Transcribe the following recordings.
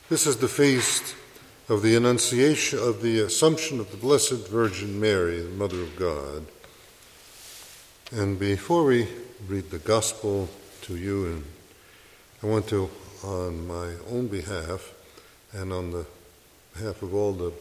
This is the feast of the Annunciation, of the Assumption of the Blessed Virgin Mary, the Mother of God. And before we read the Gospel to you, and I want to, on my own behalf and on the behalf of all the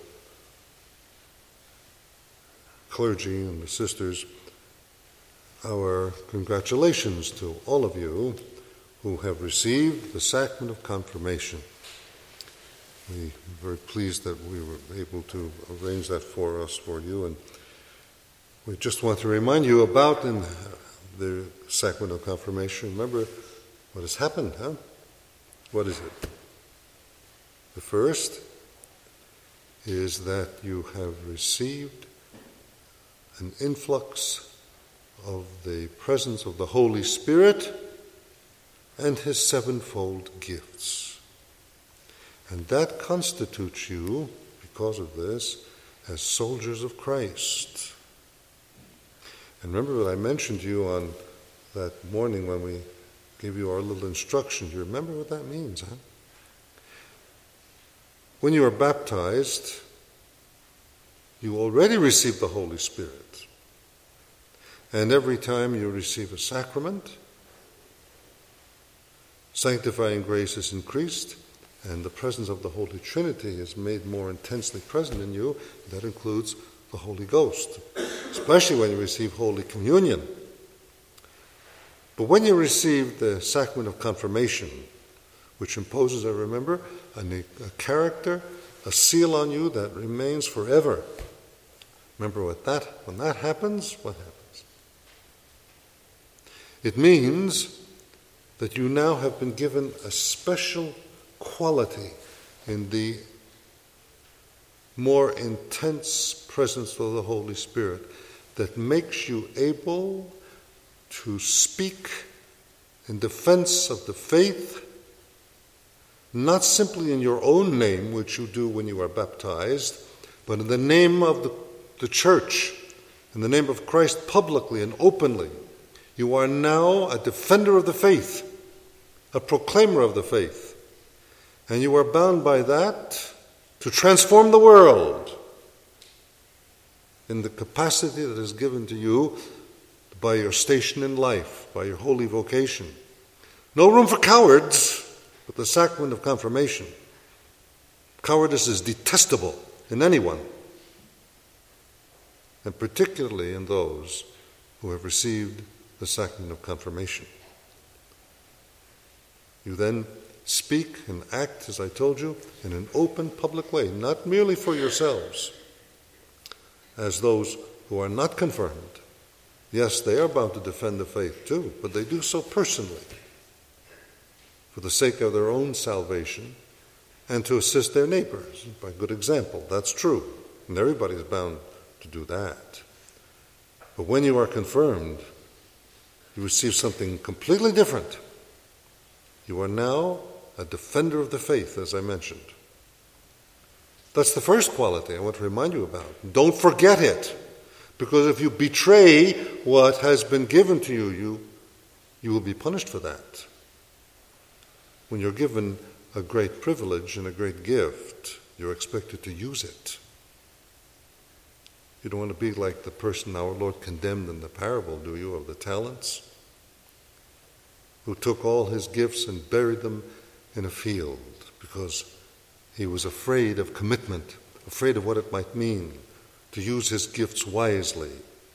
clergy and the sisters, our congratulations to all of you who have received the sacrament of confirmation. We're very pleased that we were able to arrange that for you, and we just want to remind you about in the sacrament of confirmation. Remember what has happened, huh? What is it? The first is that you have received an influx of the presence of the Holy Spirit and His sevenfold gifts. And that constitutes you, because of this, as soldiers of Christ. And remember what I mentioned to you on that morning when we gave you our little instruction. Do you remember what that means, huh? When you are baptized, you already receive the Holy Spirit. And every time you receive a sacrament, sanctifying grace is increased, and the presence of the Holy Trinity is made more intensely present in you. That includes the Holy Ghost, especially when you receive Holy Communion. But when you receive the sacrament of confirmation, which imposes, I remember, a character, a seal on you that remains forever. Remember when that happens, what happens? It means that you now have been given a special quality in the more intense presence of the Holy Spirit that makes you able to speak in defense of the faith, not simply in your own name, which you do when you are baptized, but in the name of the church, in the name of Christ publicly and openly. You are now a defender of the faith, a proclaimer of the faith. And you are bound by that to transform the world in the capacity that is given to you by your station in life, by your holy vocation. No room for cowards with the sacrament of confirmation. Cowardice is detestable in anyone, and particularly in those who have received the sacrament of confirmation. You then speak and act, as I told you, in an open public way, not merely for yourselves, as those who are not confirmed. Yes, they are bound to defend the faith too, but they do so personally, for the sake of their own salvation, and to assist their neighbors by good example. That's true, and everybody's bound to do that. But when you are confirmed, you receive something completely different. You are now a defender of the faith, as I mentioned. That's the first quality I want to remind you about. Don't forget it, because if you betray what has been given to you, you will be punished for that. When you're given a great privilege and a great gift, you're expected to use it. You don't want to be like the person our Lord condemned in the parable, do you, of the talents, who took all his gifts and buried them in a field because he was afraid of commitment, afraid of what it might mean to use his gifts wisely.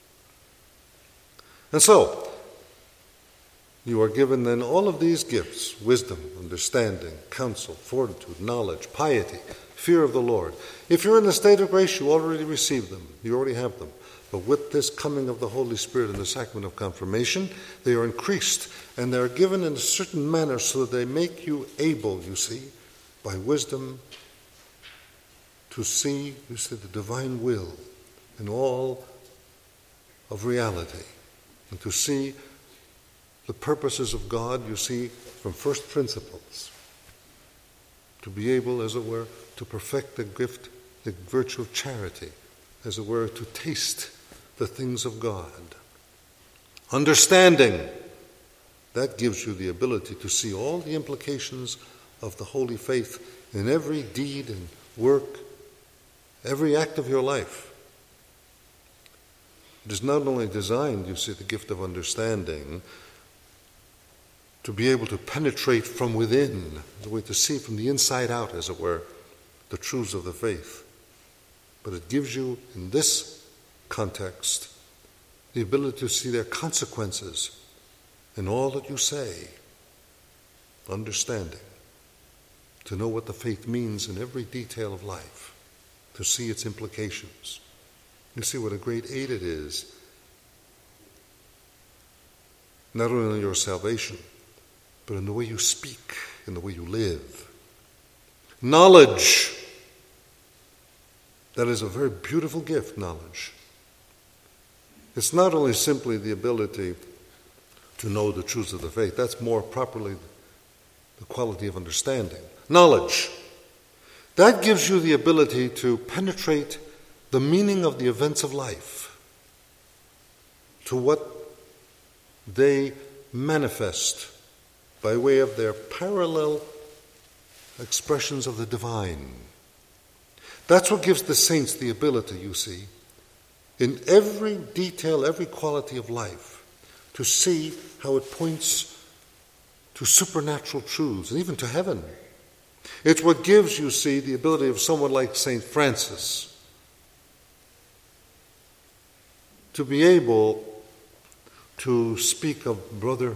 And so, you are given then all of these gifts: wisdom, understanding, counsel, fortitude, knowledge, piety, fear of the Lord. If you're in the state of grace, you already received them. You already have them. But with this coming of the Holy Spirit in the sacrament of confirmation, they are increased, and they are given in a certain manner so that they make you able, you see, by wisdom, to see, you see, the divine will in all of reality, and to see the purposes of God, you see, from first principles, to be able, as it were, to perfect the gift, the virtue of charity, as it were, to taste the things of God. Understanding, that gives you the ability to see all the implications of the holy faith in every deed and work, every act of your life. It is not only designed, you see, the gift of understanding, to be able to penetrate from within, the way to see from the inside out, as it were, the truths of the faith. But it gives you, in this context, the ability to see their consequences in all that you say, understanding, to know what the faith means in every detail of life, to see its implications. You see what a great aid it is, not only in your salvation, but in the way you speak, in the way you live. Knowledge. That is a very beautiful gift, knowledge. It's not only simply the ability to know the truths of the faith. That's more properly the quality of understanding. Knowledge. That gives you the ability to penetrate the meaning of the events of life, to what they manifest by way of their parallel expressions of the divine. That's what gives the saints the ability, you see, in every detail, every quality of life, to see how it points to supernatural truths and even to heaven. It's what gives, you see, the ability of someone like St. Francis to be able to speak of brother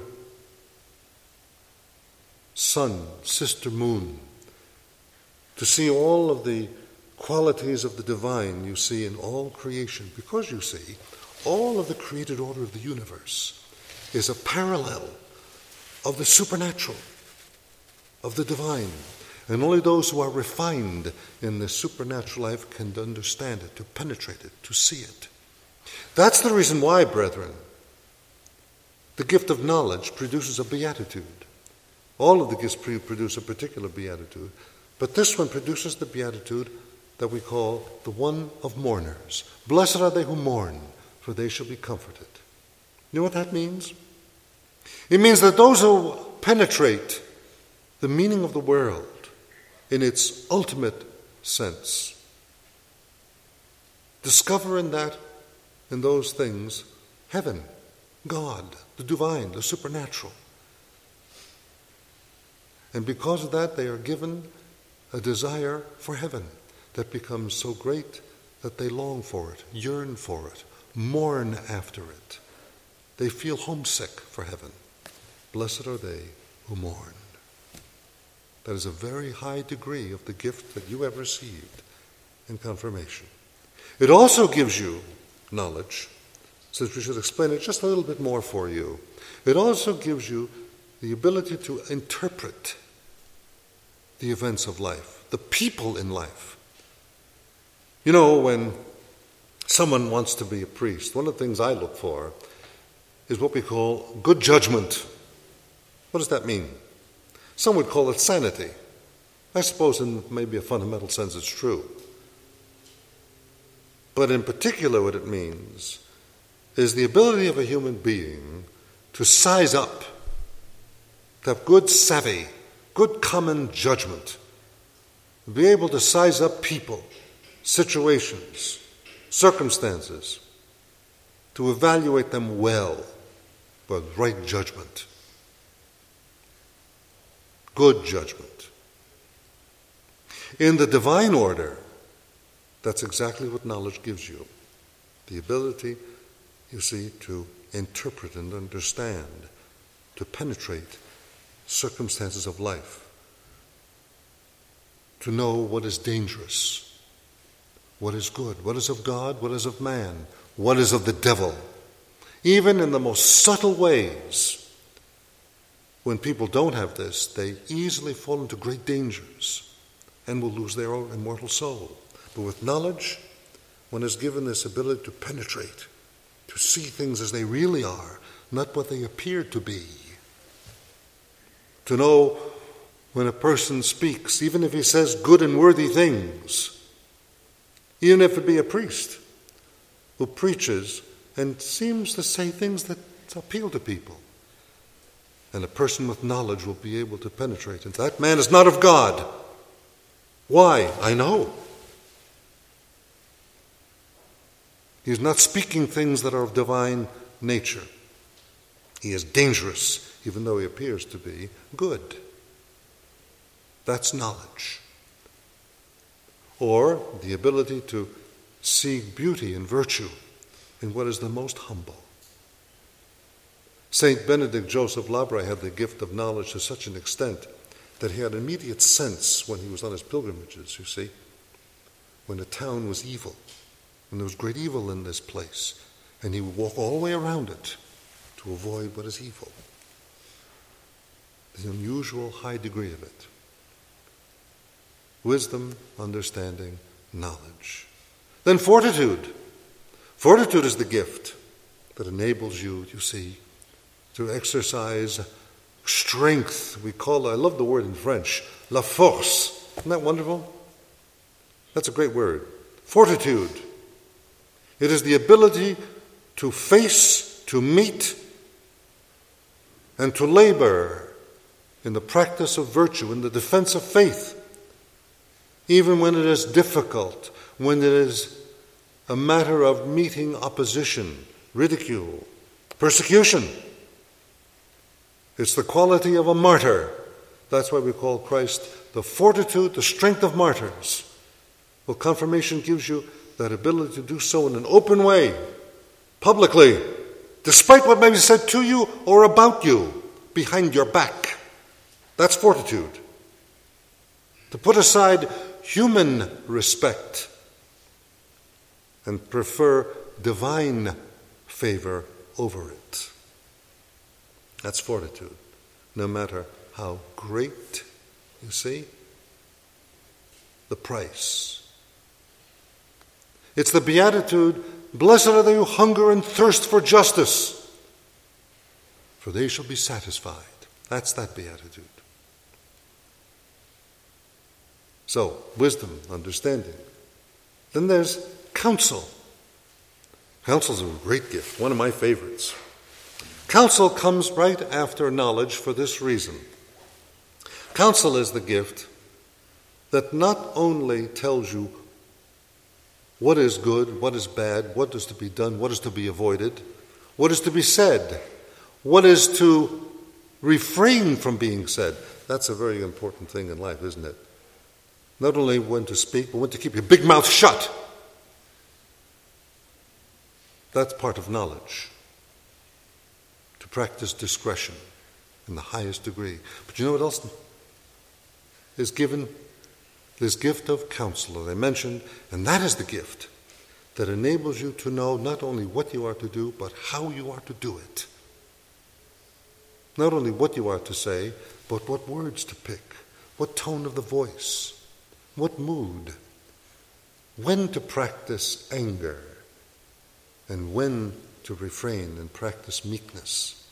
sun, sister moon, to see all of the qualities of the divine you see in all creation, because you see, all of the created order of the universe is a parallel of the supernatural, of the divine. And only those who are refined in the supernatural life can understand it, to penetrate it, to see it. That's the reason why, brethren, the gift of knowledge produces a beatitude. All of the gifts produce a particular beatitude, but this one produces the beatitude that we call the one of mourners. Blessed are they who mourn, for they shall be comforted. You know what that means? It means that those who penetrate the meaning of the world in its ultimate sense discover in those things, heaven, God, the divine, the supernatural. And because of that, they are given a desire for heaven that becomes so great that they long for it, yearn for it, mourn after it. They feel homesick for heaven. Blessed are they who mourn. That is a very high degree of the gift that you have received in confirmation. It also gives you knowledge, since we should explain it just a little bit more for you. It also gives you the ability to interpret the events of life, the people in life. You know, when someone wants to be a priest, one of the things I look for is what we call good judgment. What does that mean? Some would call it sanity. I suppose in maybe a fundamental sense it's true. But in particular what it means is the ability of a human being to size up, to have good savvy, good common judgment, be able to size up people, situations, circumstances, to evaluate them well with right judgment, good judgment. In the divine order, that's exactly what knowledge gives you. The ability, you see, to interpret and understand, to penetrate circumstances of life, to know what is dangerous, what is good, what is of God, what is of man, what is of the devil. Even in the most subtle ways, when people don't have this, they easily fall into great dangers and will lose their own immortal soul. But with knowledge, one is given this ability to penetrate, to see things as they really are, not what they appear to be. To know when a person speaks, even if he says good and worthy things, even if it be a priest who preaches and seems to say things that appeal to people, And a person with knowledge will be able to penetrate. And that man is not of God. Why? I know. He is not speaking things that are of divine nature. He is dangerous, even though he appears to be good. That's knowledge. Or the ability to see beauty and virtue in what is the most humble. Saint Benedict Joseph Labre had the gift of knowledge to such an extent that he had immediate sense when he was on his pilgrimages, you see, when the town was evil, when there was great evil in this place, and he would walk all the way around it to avoid what is evil. The unusual high degree of it. Wisdom, understanding, knowledge. Then fortitude. Fortitude is the gift that enables you, you see, to exercise strength. I love the word in French, la force. Isn't that wonderful? That's a great word. Fortitude. It is the ability to face, to meet, and to labor in the practice of virtue, in the defense of faith, even when it is difficult, when it is a matter of meeting opposition, ridicule, persecution. It's the quality of a martyr. That's why we call Christ the fortitude, the strength of martyrs. Well, confirmation gives you that ability to do so in an open way, publicly, despite what may be said to you or about you, behind your back. That's fortitude. To put aside human respect and prefer divine favor over it. That's fortitude, no matter how great, you see, the price. It's the beatitude, blessed are they who hunger and thirst for justice, for they shall be satisfied. That's that beatitude. So, wisdom, understanding. Then there's counsel. Counsel's a great gift, one of my favorites. Counsel comes right after knowledge for this reason. Counsel is the gift that not only tells you what is good, what is bad, what is to be done, what is to be avoided, what is to be said, what is to refrain from being said. That's a very important thing in life, isn't it? Not only when to speak, but when to keep your big mouth shut. That's part of knowledge. To practice discretion in the highest degree. But you know what else is given? This gift of counsel that I mentioned, and that is the gift that enables you to know not only what you are to do, but how you are to do it. Not only what you are to say, but what words to pick, what tone of the voice, what mood, when to practice anger, and when to refrain and practice meekness,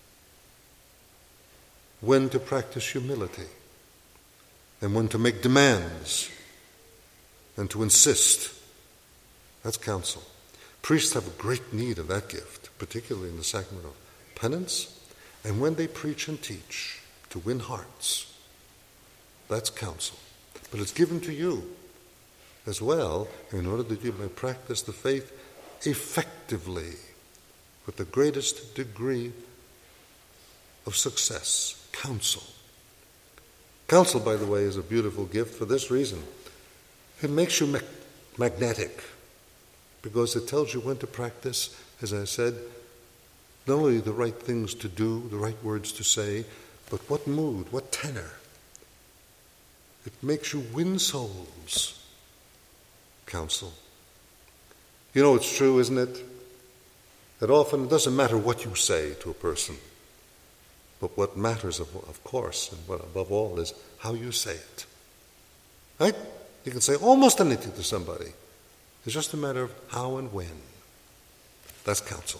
when to practice humility, and when to make demands, and to insist. That's counsel. Priests have a great need of that gift, particularly in the sacrament of penance, and when they preach and teach to win hearts. That's counsel. But it's given to you as well in order that you may practice the faith effectively with the greatest degree of success. Counsel. Counsel, by the way, is a beautiful gift for this reason. It makes you magnetic because it tells you when to practice, as I said, not only the right things to do, the right words to say, but what mood, what tenor. It makes you win souls. Counsel. You know, it's true, isn't it? That often it doesn't matter what you say to a person, but what matters, of course, and what above all is how you say it. Right? You can say almost anything to somebody. It's just a matter of how and when. That's counsel.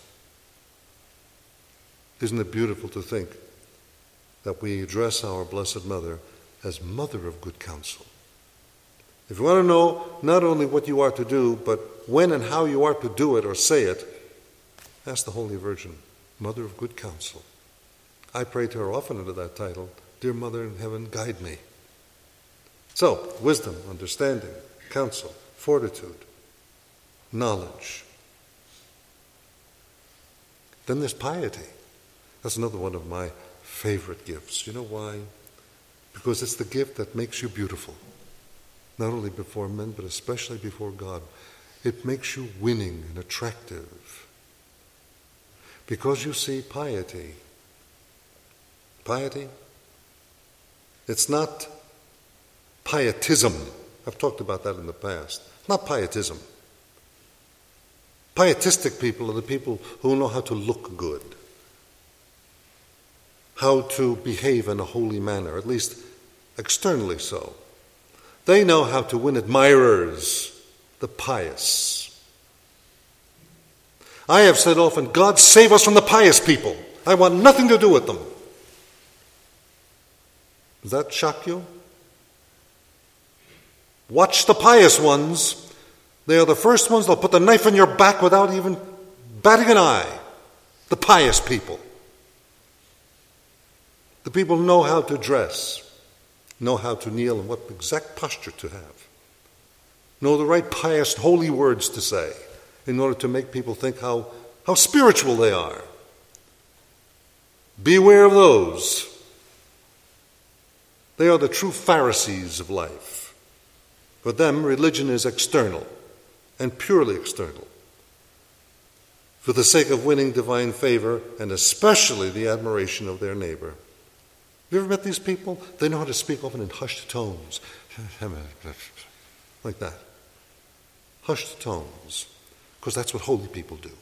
Isn't it beautiful to think that we address our Blessed Mother as Mother of Good Counsel? If you want to know not only what you are to do, but when and how you are to do it or say it, ask the Holy Virgin, Mother of Good Counsel. I pray to her often under that title, Dear Mother in Heaven, guide me. So, wisdom, understanding, counsel, fortitude, knowledge. Then there's piety. That's another one of my favorite gifts. You know why? Because it's the gift that makes you beautiful. Not only before men, but especially before God. It makes you winning and attractive. Because you see, piety, it's not pietism. I've talked about that in the past. It's not pietism. Pietistic people are the people who know how to look good, how to behave in a holy manner, at least externally so. They know how to win admirers, the pious. I have said often, God save us from the pious people. I want nothing to do with them. Does that shock you? Watch the pious ones. They are the first ones that'll put the knife in your back without even batting an eye. The pious people. The people know how to dress, know how to kneel and what exact posture to have, know the right pious, holy words to say in order to make people think how spiritual they are. Beware of those. They are the true Pharisees of life. For them, religion is external and purely external, for the sake of winning divine favor and especially the admiration of their neighbor. Have you ever met these people? They know how to speak often in hushed tones, like that. Hushed tones, because that's what holy people do.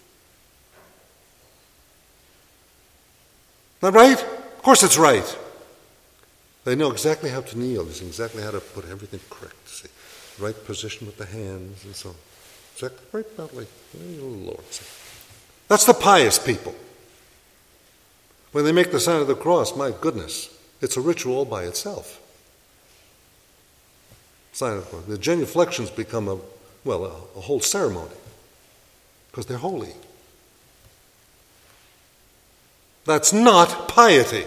Not right? Of course it's right. They know exactly how to kneel, exactly how to put everything correct. See, right position with the hands and so on. Exactly right about like, oh Lord. See. That's the pious people. When they make the sign of the cross, my goodness, it's a ritual all by itself. Sign of the cross. The genuflections become a whole ceremony because they're holy. That's not piety.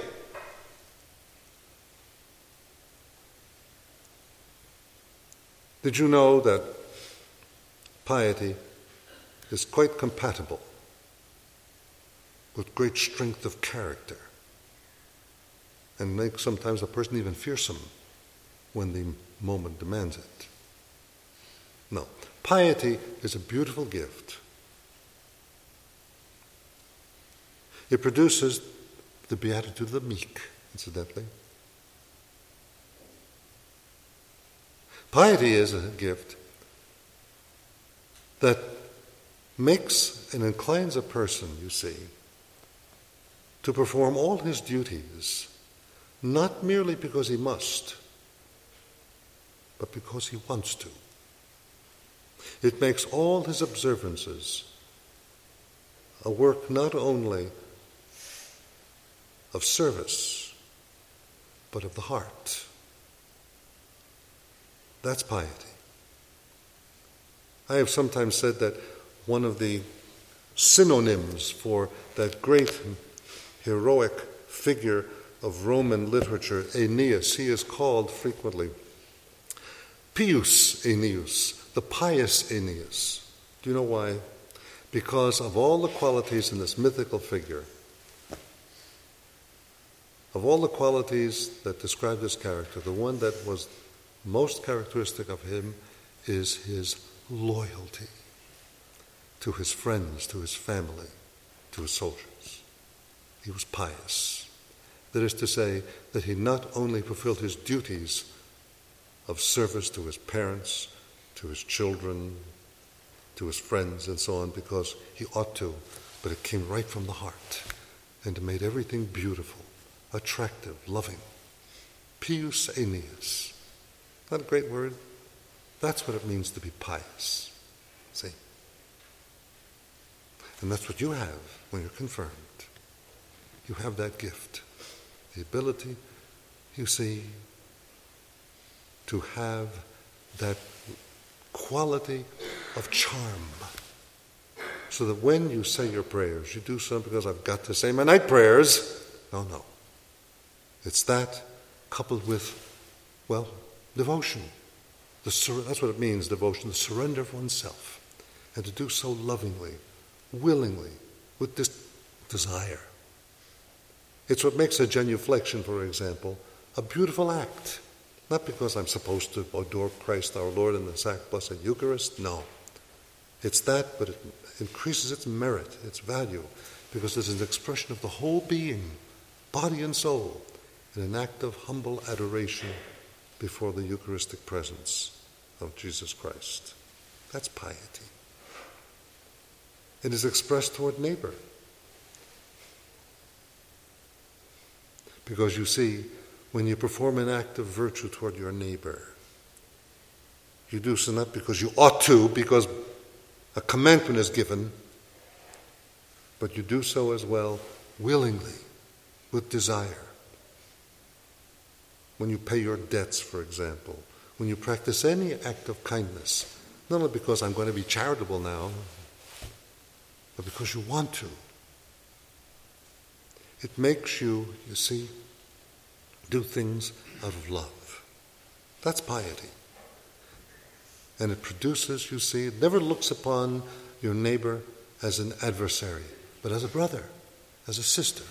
Did you know that piety is quite compatible with great strength of character and makes sometimes a person even fearsome when the moment demands it? No. Piety is a beautiful gift. It produces the beatitude of the meek, incidentally. Piety is a gift that makes and inclines a person, you see, to perform all his duties, not merely because he must, but because he wants to. It makes all his observances a work not only of service, but of the heart. That's piety. I have sometimes said that one of the synonyms for that great heroic figure of Roman literature, Aeneas, he is called frequently Pius Aeneas, the pious Aeneas. Do you know why? Because of all the qualities in this mythical figure, of all the qualities that describe this character, the one that was most characteristic of him is his loyalty to his friends, to his family, to his soldiers. He was pious. That is to say, that he not only fulfilled his duties of service to his parents, to his children, to his friends, and so on, because he ought to, but it came right from the heart, and it made everything beautiful, attractive, loving. Pius Aeneas. Isn't that a great word? That's what it means to be pious. See? And that's what you have when you're confirmed. You have that gift. The ability, you see, to have that quality of charm. So that when you say your prayers, you do so because I've got to say my night prayers. No. It's that coupled with, well, devotion. That's what it means, devotion, the surrender of oneself. And to do so lovingly, willingly, with this desire. It's what makes a genuflection, for example, a beautiful act. Not because I'm supposed to adore Christ our Lord in the Blessed Eucharist, no. It's that, but it increases its merit, its value, because it's an expression of the whole being, body and soul, in an act of humble adoration before the Eucharistic presence of Jesus Christ. That's piety. It is expressed toward neighbor. Because you see, when you perform an act of virtue toward your neighbor, you do so not because you ought to, because a commandment is given, but you do so as well willingly, with desire. When you pay your debts, for example, when you practice any act of kindness, not only because I'm going to be charitable now, but because you want to. It makes you see, do things out of love. That's piety. And it produces, you see, it never looks upon your neighbor as an adversary, but as a brother, as a sister.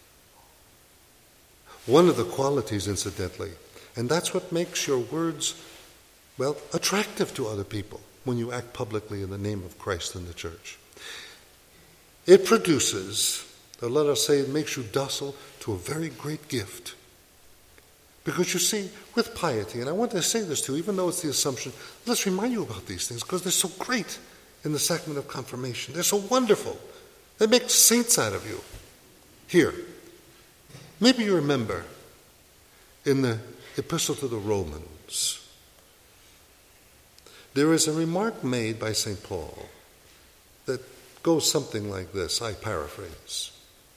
One of the qualities, incidentally, and that's what makes your words, well, attractive to other people when you act publicly in the name of Christ and the church. It produces, or let us say, it makes you docile to a very great gift. Because you see, with piety, and I want to say this too, even though it's the assumption, let's remind you about these things because they're so great in the sacrament of confirmation. They're so wonderful. They make saints out of you. Here, maybe you remember in the Epistle to the Romans, there is a remark made by St. Paul that goes something like this, I paraphrase.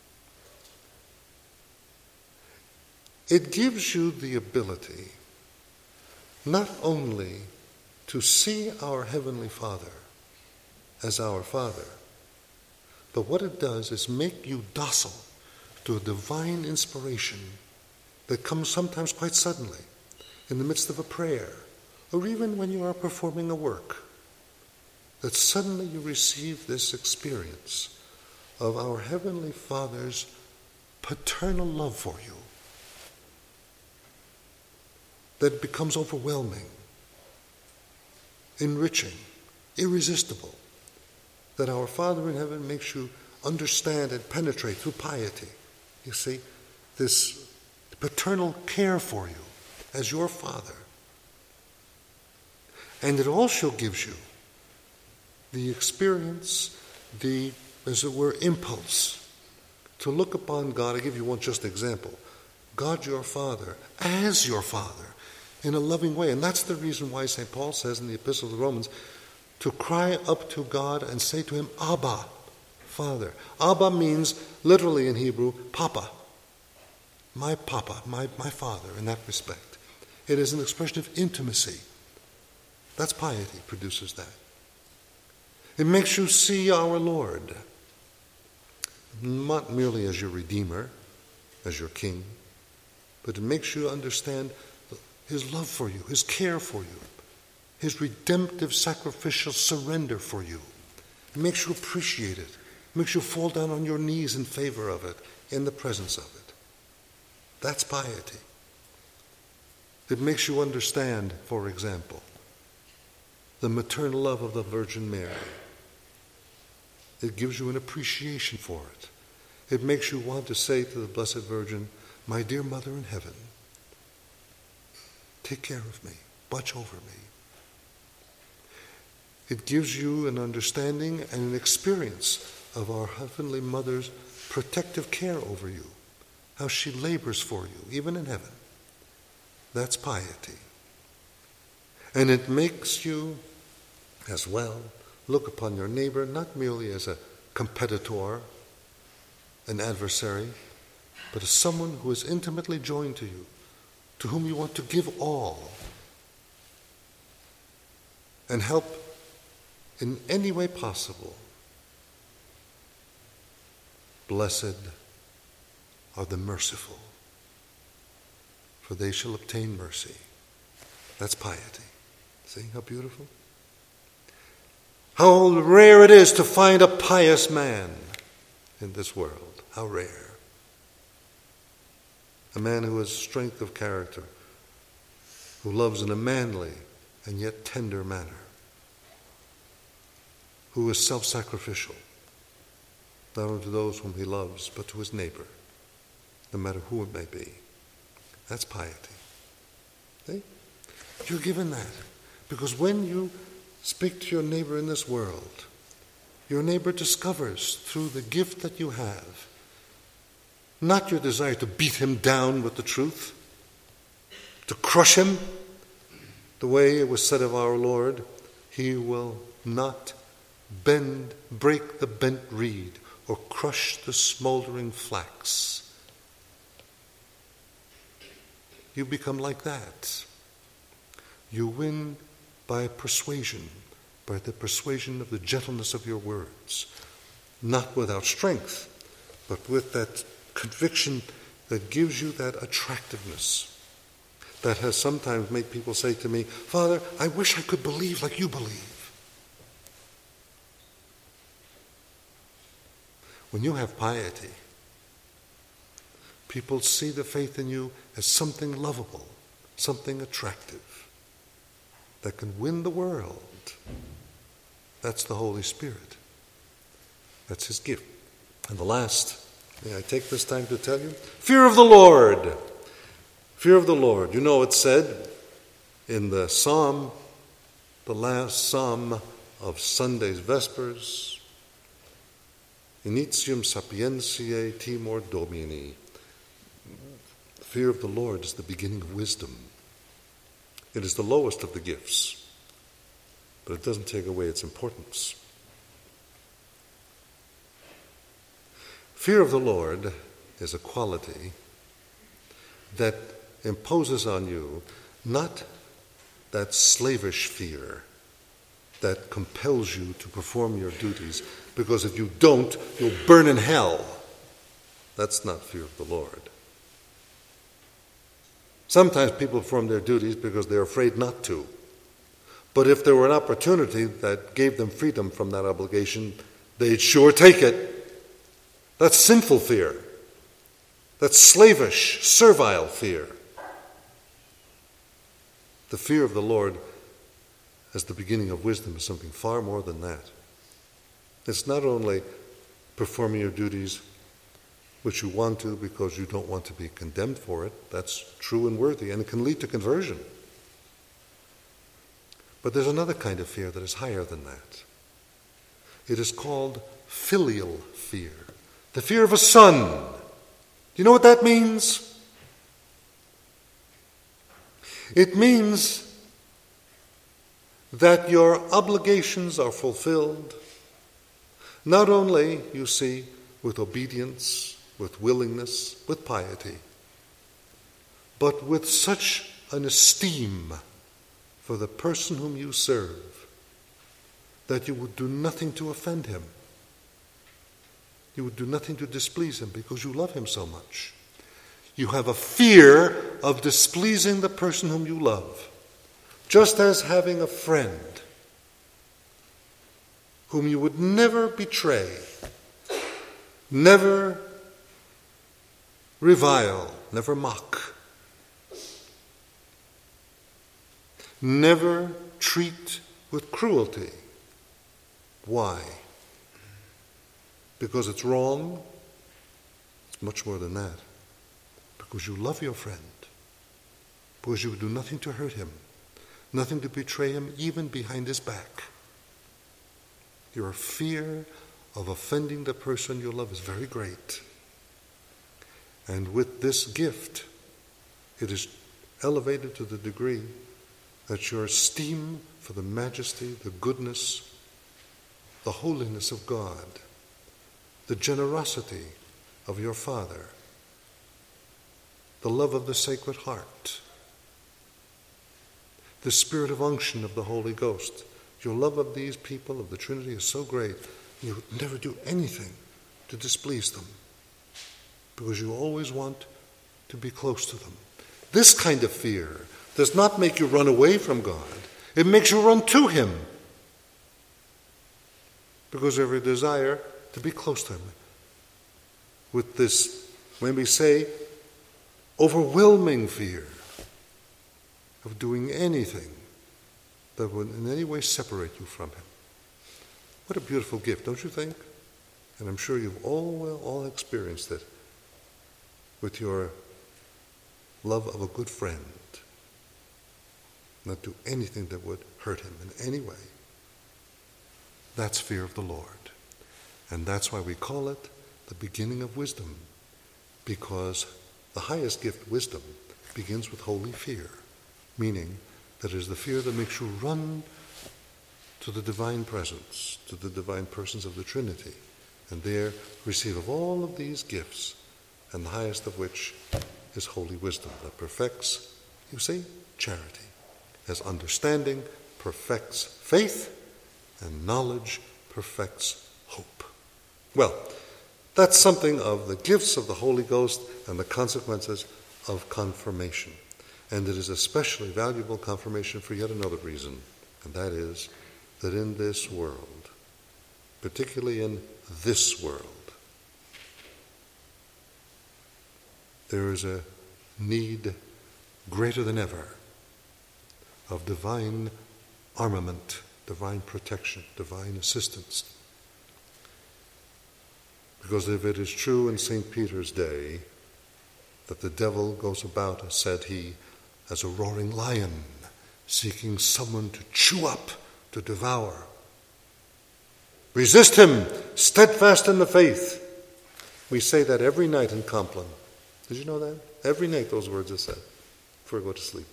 It gives you the ability not only to see our Heavenly Father as our Father, but what it does is make you docile to a divine inspiration that comes sometimes quite suddenly in the midst of a prayer, or even when you are performing a work, that suddenly you receive this experience of our Heavenly Father's paternal love for you, that becomes overwhelming, enriching, irresistible, that our Father in heaven makes you understand and penetrate through piety. You see, this paternal care for you as your Father. And it also gives you the experience, the, as it were, impulse to look upon God. I give you one just example. God your Father as your Father in a loving way. And that's the reason why St. Paul says in the Epistle to the Romans to cry up to God and say to him, Abba, Father. Abba means literally in Hebrew, Papa. My Papa, my Father in that respect. It is an expression of intimacy. That's piety, produces that. It makes you see our Lord, not merely as your Redeemer, as your King, but it makes you understand His love for you, His care for you, His redemptive sacrificial surrender for you. It makes you appreciate it. It makes you fall down on your knees in favor of it, in the presence of it. That's piety. It makes you understand, for example, the maternal love of the Virgin Mary. It gives you an appreciation for it. It makes you want to say to the Blessed Virgin, my dear Mother in heaven, take care of me, watch over me. It gives you an understanding and an experience of our Heavenly Mother's protective care over you, how she labors for you, even in heaven. That's piety. And it makes you, as well, look upon your neighbor not merely as a competitor, an adversary, but as someone who is intimately joined to you, to whom you want to give all and help in any way possible. Blessed are the merciful, for they shall obtain mercy. That's piety. See how beautiful? How rare it is to find a pious man in this world. How rare. A man who has strength of character, who loves in a manly and yet tender manner, who is self-sacrificial, not only to those whom he loves, but to his neighbor, no matter who it may be. That's piety. See? You're given that. Because when you speak to your neighbor in this world, your neighbor discovers through the gift that you have, not your desire to beat him down with the truth, to crush him, the way it was said of our Lord, he will not break the bent reed, or crush the smoldering flax. You become like that. You win by persuasion, by the persuasion of the gentleness of your words, not without strength, but with that conviction that gives you that attractiveness that has sometimes made people say to me, Father, I wish I could believe like you believe. When you have piety, people see the faith in you as something lovable, something attractive that can win the world. That's the Holy Spirit. That's His gift. And the last thing I take this time to tell you, fear of the Lord. Fear of the Lord. You know, it's said in the psalm, the last psalm of Sunday's Vespers, Initium sapientiae timor Domini. The fear of the Lord is the beginning of wisdom. It is the lowest of the gifts, but it doesn't take away its importance. Fear of the Lord is a quality that imposes on you not that slavish fear that compels you to perform your duties, because if you don't, you'll burn in hell. That's not fear of the Lord. Sometimes people perform their duties because they're afraid not to. But if there were an opportunity that gave them freedom from that obligation, they'd sure take it. That's sinful fear. That's slavish, servile fear. The fear of the Lord as the beginning of wisdom is something far more than that. It's not only performing your duties which you want to because you don't want to be condemned for it. That's true and worthy, and it can lead to conversion. But there's another kind of fear that is higher than that. It is called filial fear, the fear of a son. Do you know what that means? It means that your obligations are fulfilled, not only, you see, with obedience, with willingness, with piety, but with such an esteem for the person whom you serve that you would do nothing to offend him. You would do nothing to displease him because you love him so much. You have a fear of displeasing the person whom you love. Just as having a friend whom you would never betray, never revile, never mock, never treat with cruelty. Why? Because it's wrong? It's much more than that. Because you love your friend. Because you would do nothing to hurt him. Nothing to betray him, even behind his back. Your fear of offending the person you love is very great. And with this gift, it is elevated to the degree that your esteem for the majesty, the goodness, the holiness of God, the generosity of your Father, the love of the Sacred Heart, the spirit of unction of the Holy Ghost. Your love of these people of the Trinity is so great, you would never do anything to displease them because you always want to be close to them. This kind of fear does not make you run away from God. It makes you run to Him. Because of your desire to be close to Him. With this, when we say, overwhelming fear of doing anything that would in any way separate you from Him. What a beautiful gift, don't you think? And I'm sure you've all experienced it with your love of a good friend. Not do anything that would hurt him in any way. That's fear of the Lord. And that's why we call it the beginning of wisdom. Because the highest gift, wisdom, begins with holy fear. Meaning that it is the fear that makes you run to the divine presence, to the divine persons of the Trinity, and there receive of all of these gifts, and the highest of which is holy wisdom that perfects, you see, charity, as understanding perfects faith, and knowledge perfects hope. Well, that's something of the gifts of the Holy Ghost and the consequences of confirmation. And it is especially valuable confirmation for yet another reason, and that is that in this world, particularly in this world, there is a need greater than ever of divine armament, divine protection, divine assistance. Because if it is true in St. Peter's day that the devil goes about, as said he, as a roaring lion, seeking someone to chew up, to devour. Resist him, steadfast in the faith. We say that every night in Compline. Did you know that? Every night those words are said before I go to sleep.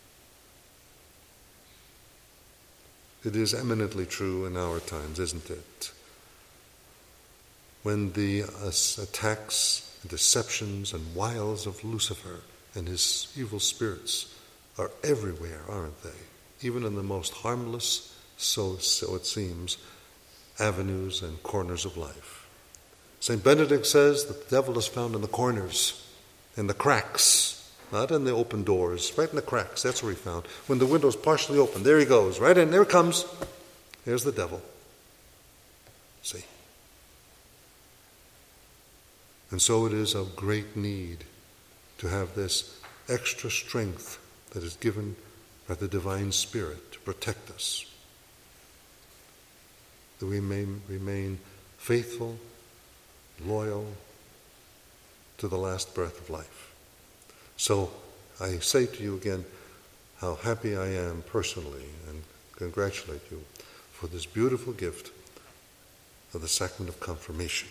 It is eminently true in our times, isn't it? When the attacks, deceptions, and wiles of Lucifer and his evil spirits are everywhere, aren't they? Even in the most harmless, so it seems, avenues and corners of life. St. Benedict says that the devil is found in the corners, in the cracks, not in the open doors, right in the cracks. That's where he found. When the window's partially open, there he goes, right in, there he comes. There's the devil. See? And so it is of great need to have this extra strength that is given by the divine Spirit to protect us, that we may remain faithful, loyal to the last breath of life. So I say to you again how happy I am personally and congratulate you for this beautiful gift of the sacrament of confirmation.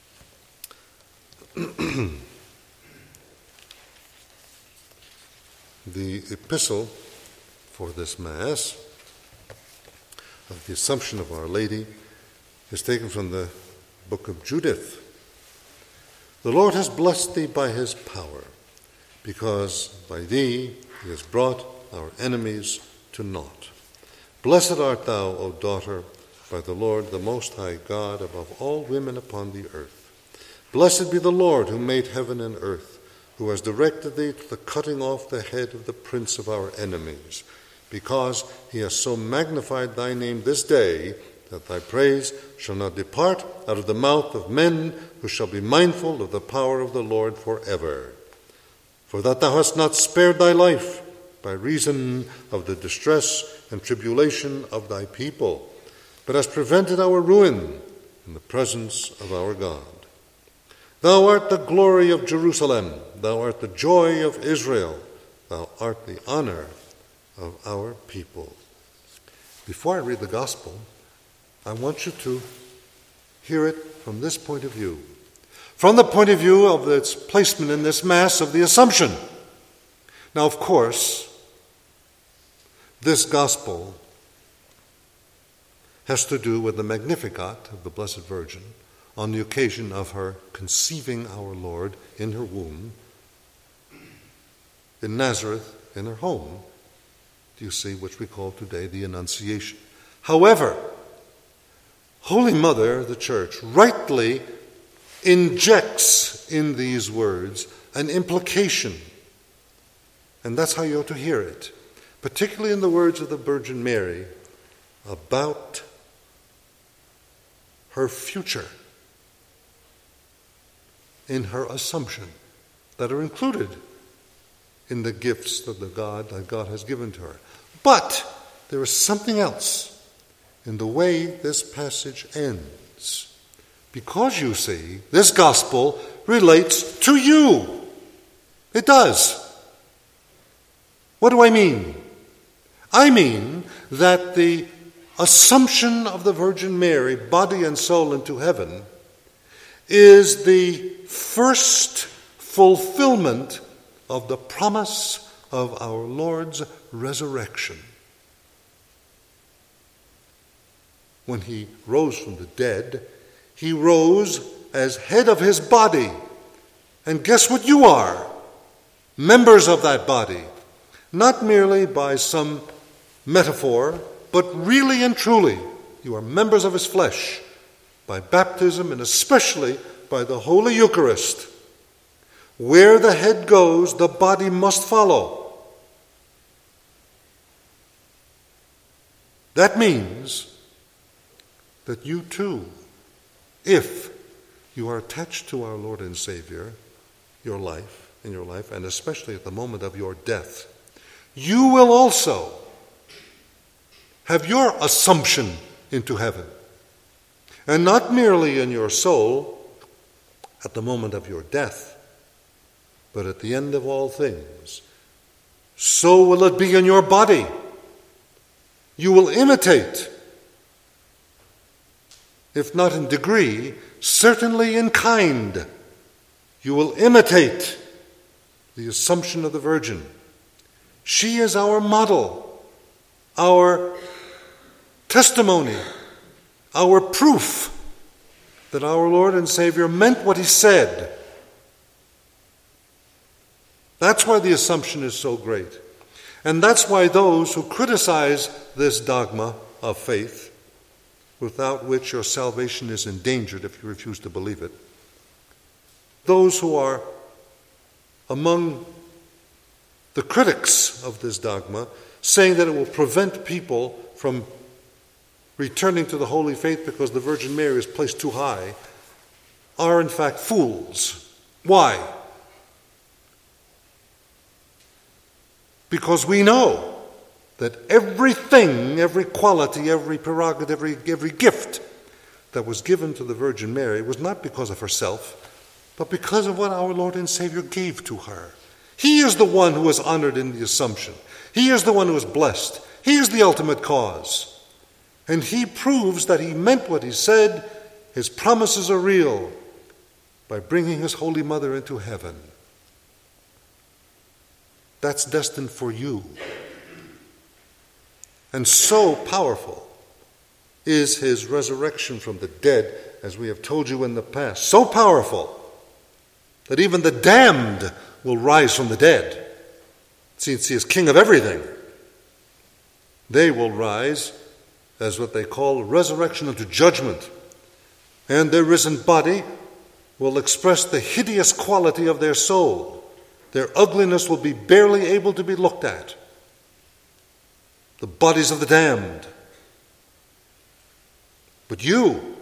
The epistle for this Mass of the Assumption of Our Lady is taken from the book of Judith. The Lord has blessed thee by his power, because by thee he has brought our enemies to naught. Blessed art thou, O daughter, by the Lord, the Most High God, above all women upon the earth. Blessed be the Lord who made heaven and earth, who has directed thee to the cutting off the head of the prince of our enemies, because he has so magnified thy name this day, that thy praise shall not depart out of the mouth of men, who shall be mindful of the power of the Lord forever. For that thou hast not spared thy life by reason of the distress and tribulation of thy people, but hast prevented our ruin in the presence of our God. Thou art the glory of Jerusalem, thou art the joy of Israel, thou art the honor of our people. Before I read the gospel, I want you to hear it from this point of view. From the point of view of its placement in this Mass of the Assumption. Now, of course, this gospel has to do with the Magnificat of the Blessed Virgin on the occasion of her conceiving our Lord in her womb, in Nazareth, in her home, do you see, which we call today the Annunciation. However, Holy Mother, the Church, rightly injects in these words an implication, And that's how you ought to hear it, particularly in the words of the Virgin Mary about her future in her assumption that are included in the gifts that God has given to her. But there is something else in the way this passage ends. Because, you see, this gospel relates to you. It does. What do I mean? I mean that the assumption of the Virgin Mary, body and soul, into heaven, is the first fulfillment of the promise of our Lord's resurrection. When he rose from the dead, he rose as head of his body. And guess what you are? Members of that body. Not merely by some metaphor, but really and truly, you are members of his flesh by baptism and especially by the Holy Eucharist. Where the head goes, the body must follow. That means that you too, if you are attached to our Lord and Savior, in your life, and especially at the moment of your death, you will also have your assumption into heaven. And not merely in your soul at the moment of your death, but at the end of all things. So will it be in your body. You will imitate, if not in degree, certainly in kind. You will imitate the Assumption of the Virgin. She is our model, our testimony, our proof that our Lord and Savior meant what he said. That's why the Assumption is so great. And that's why those who criticize this dogma of faith, without which your salvation is endangered if you refuse to believe it, those who are among the critics of this dogma, saying that it will prevent people from returning to the holy faith because the Virgin Mary is placed too high, are in fact fools. Why? Because we know that everything, every quality, every prerogative, every gift that was given to the Virgin Mary was not because of herself, but because of what our Lord and Savior gave to her. He is the one who is honored in the Assumption. He is the one who is blessed. He is the ultimate cause. And he proves that he meant what he said. His promises are real by bringing his Holy Mother into heaven. That's destined for you. And so powerful is his resurrection from the dead, as we have told you in the past. So powerful that even the damned will rise from the dead. Since he is king of everything, they will rise as what they call resurrection unto judgment. And their risen body will express the hideous quality of their soul. Their ugliness will be barely able to be looked at. The bodies of the damned. But you,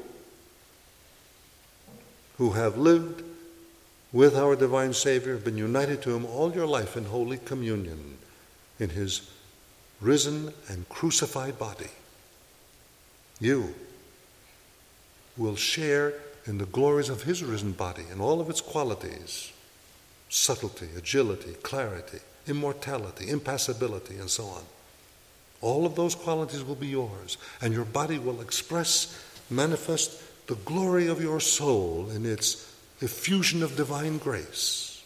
who have lived with our divine Savior, have been united to him all your life in Holy Communion, in his risen and crucified body, you will share in the glories of his risen body and all of its qualities: subtlety, agility, clarity, immortality, impassibility, and so on. All of those qualities will be yours, and your body will manifest the glory of your soul in its effusion of divine grace,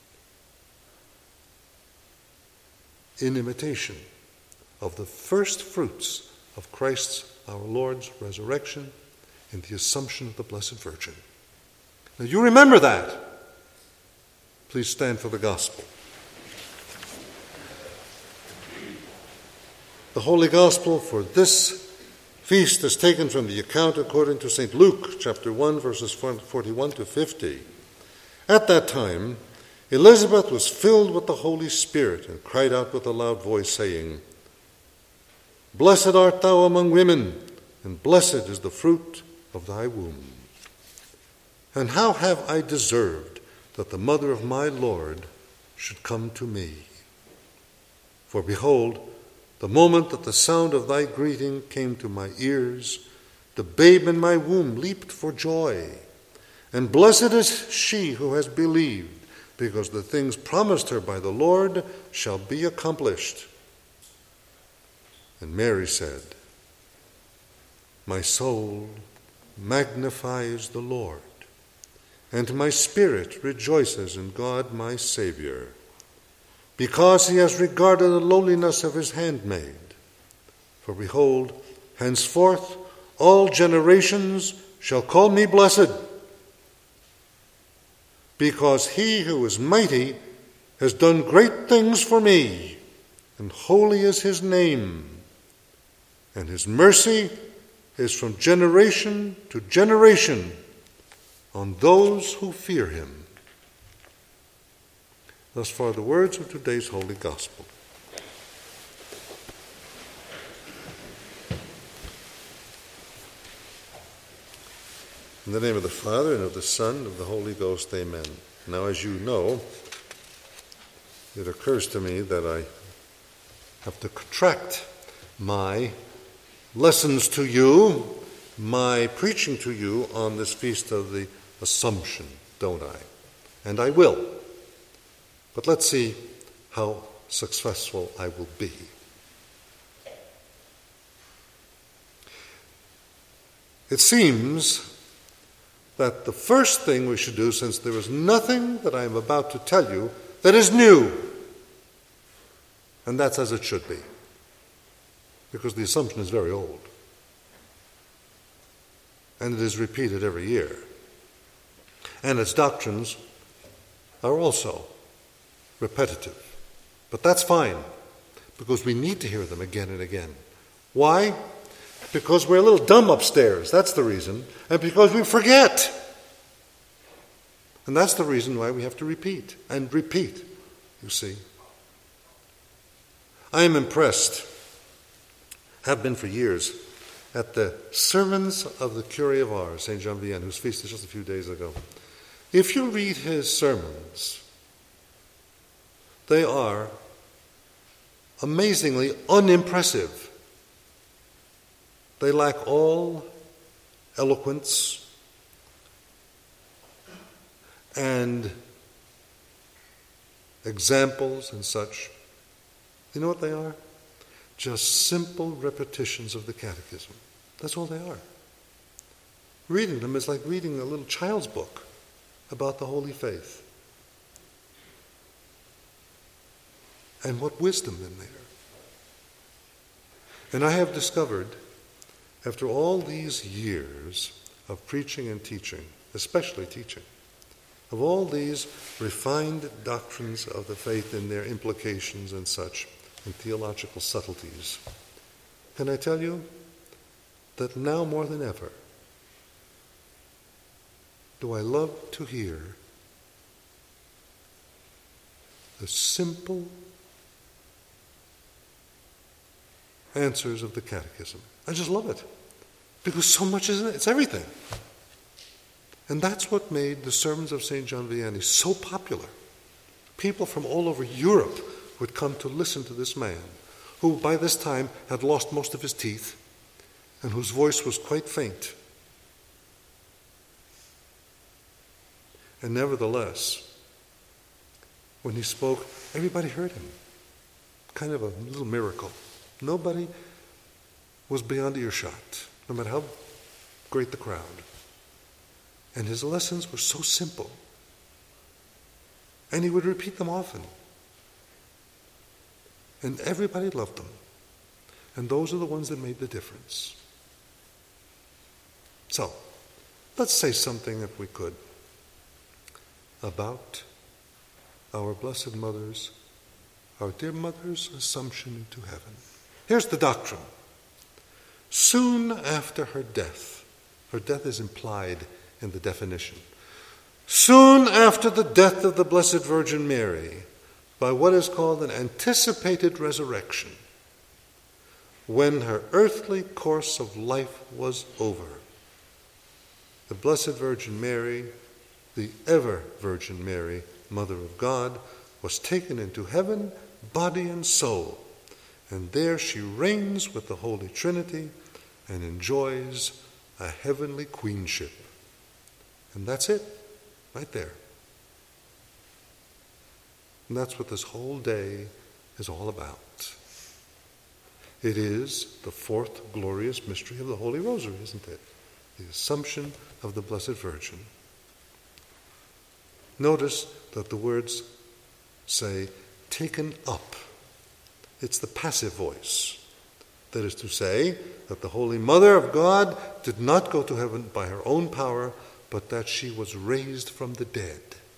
in imitation of the first fruits of Christ's, our Lord's, resurrection in the Assumption of the Blessed Virgin. Now you remember that. Please stand for the Gospel. The Holy Gospel for this feast is taken from the account according to St. Luke, chapter 1, verses 41 to 50. At that time, Elizabeth was filled with the Holy Spirit and cried out with a loud voice, saying, Blessed art thou among women, and blessed is the fruit of thy womb. And how have I deserved that the mother of my Lord should come to me? For behold, the moment that the sound of thy greeting came to my ears, the babe in my womb leaped for joy. And blessed is she who has believed, because the things promised her by the Lord shall be accomplished. And Mary said, My soul magnifies the Lord, and my spirit rejoices in God my Savior, because he has regarded the lowliness of his handmaid. For behold, henceforth all generations shall call me blessed, because he who is mighty has done great things for me, and holy is his name, and his mercy is from generation to generation on those who fear him. Thus far the words of today's Holy Gospel. In the name of the Father, and of the Son, and of the Holy Ghost, amen. Now, as you know, it occurs to me that I have to contract my lessons to you, my preaching to you on this feast of the Assumption, don't I? And I will. But let's see how successful I will be. It seems that the first thing we should do, since there is nothing that I am about to tell you that is new, and that's as it should be, because the Assumption is very old, and it is repeated every year, and its doctrines are also repetitive. But that's fine, because we need to hear them again and again. Why? Because we're a little dumb upstairs, that's the reason, and because we forget. And that's the reason why we have to repeat and repeat, you see. I am impressed, have been for years, at the sermons of the Curé of Ars, St. Jean Vianney, whose feast is just a few days ago. If you read his sermons, they are amazingly unimpressive. They lack all eloquence and examples and such. You know what they are? Just simple repetitions of the catechism. That's all they are. Reading them is like reading a little child's book about the Holy Faith. And what wisdom in there. And I have discovered, after all these years of preaching and teaching, especially teaching, of all these refined doctrines of the faith and their implications and such, and theological subtleties, can I tell you that now more than ever do I love to hear the simple answers of the catechism. I just love it, because so much is in it. It's everything. And that's what made the sermons of St. John Vianney so popular. People from all over Europe would come to listen to this man, who by this time had lost most of his teeth and whose voice was quite faint. And nevertheless, when he spoke, everybody heard him. Kind of a little miracle. Nobody was beyond earshot, no matter how great the crowd. And his lessons were so simple. And he would repeat them often. And everybody loved them. And those are the ones that made the difference. So, let's say something, if we could, about our Blessed Mother's, our dear Mother's Assumption into heaven. Here's the doctrine. Soon after her death is implied in the definition. Soon after the death of the Blessed Virgin Mary, by what is called an anticipated resurrection, when her earthly course of life was over, the Blessed Virgin Mary, the ever Virgin Mary, Mother of God, was taken into heaven, body and soul, and there she reigns with the Holy Trinity and enjoys a heavenly queenship. And that's it, right there. And that's what this whole day is all about. It is the fourth glorious mystery of the Holy Rosary, isn't it? The Assumption of the Blessed Virgin. Notice that the words say, taken up. It's the passive voice. That is to say, that the Holy Mother of God did not go to heaven by her own power, but that she was raised from the dead.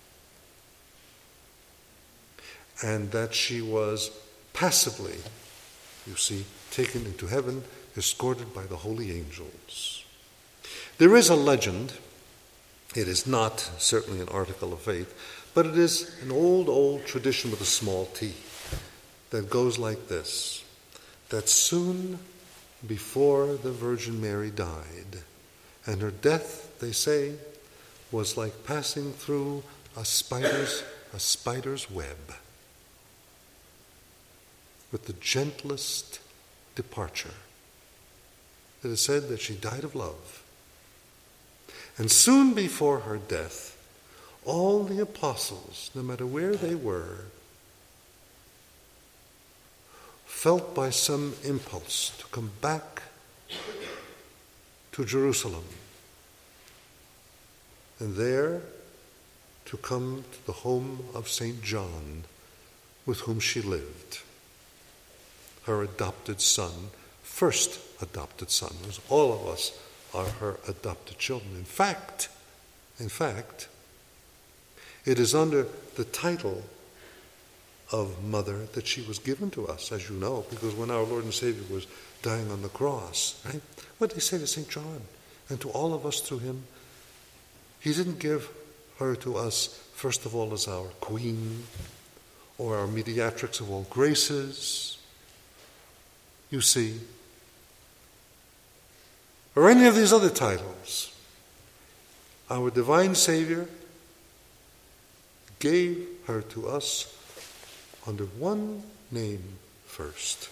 And that she was passively, you see, taken into heaven, escorted by the holy angels. There is a legend. It is not certainly an article of faith, but it is an old tradition with a small t that goes like this, that soon before the Virgin Mary died, and her death, they say, was like passing through a spider's web, with the gentlest departure. It is said that she died of love. And soon before her death, all the apostles, no matter where they were, felt by some impulse to come back to Jerusalem, and there to come to the home of St. John, with whom she lived, her adopted son, first adopted son, because all of us are her adopted children. In fact, it is under the title of mother that she was given to us, as you know, because when our Lord and Savior was dying on the cross, right? What did he say to St. John and to all of us through him? He didn't give her to us, first of all, as our queen or our mediatrix of all graces, you see, or any of these other titles. Our divine Savior gave her to us under one name first.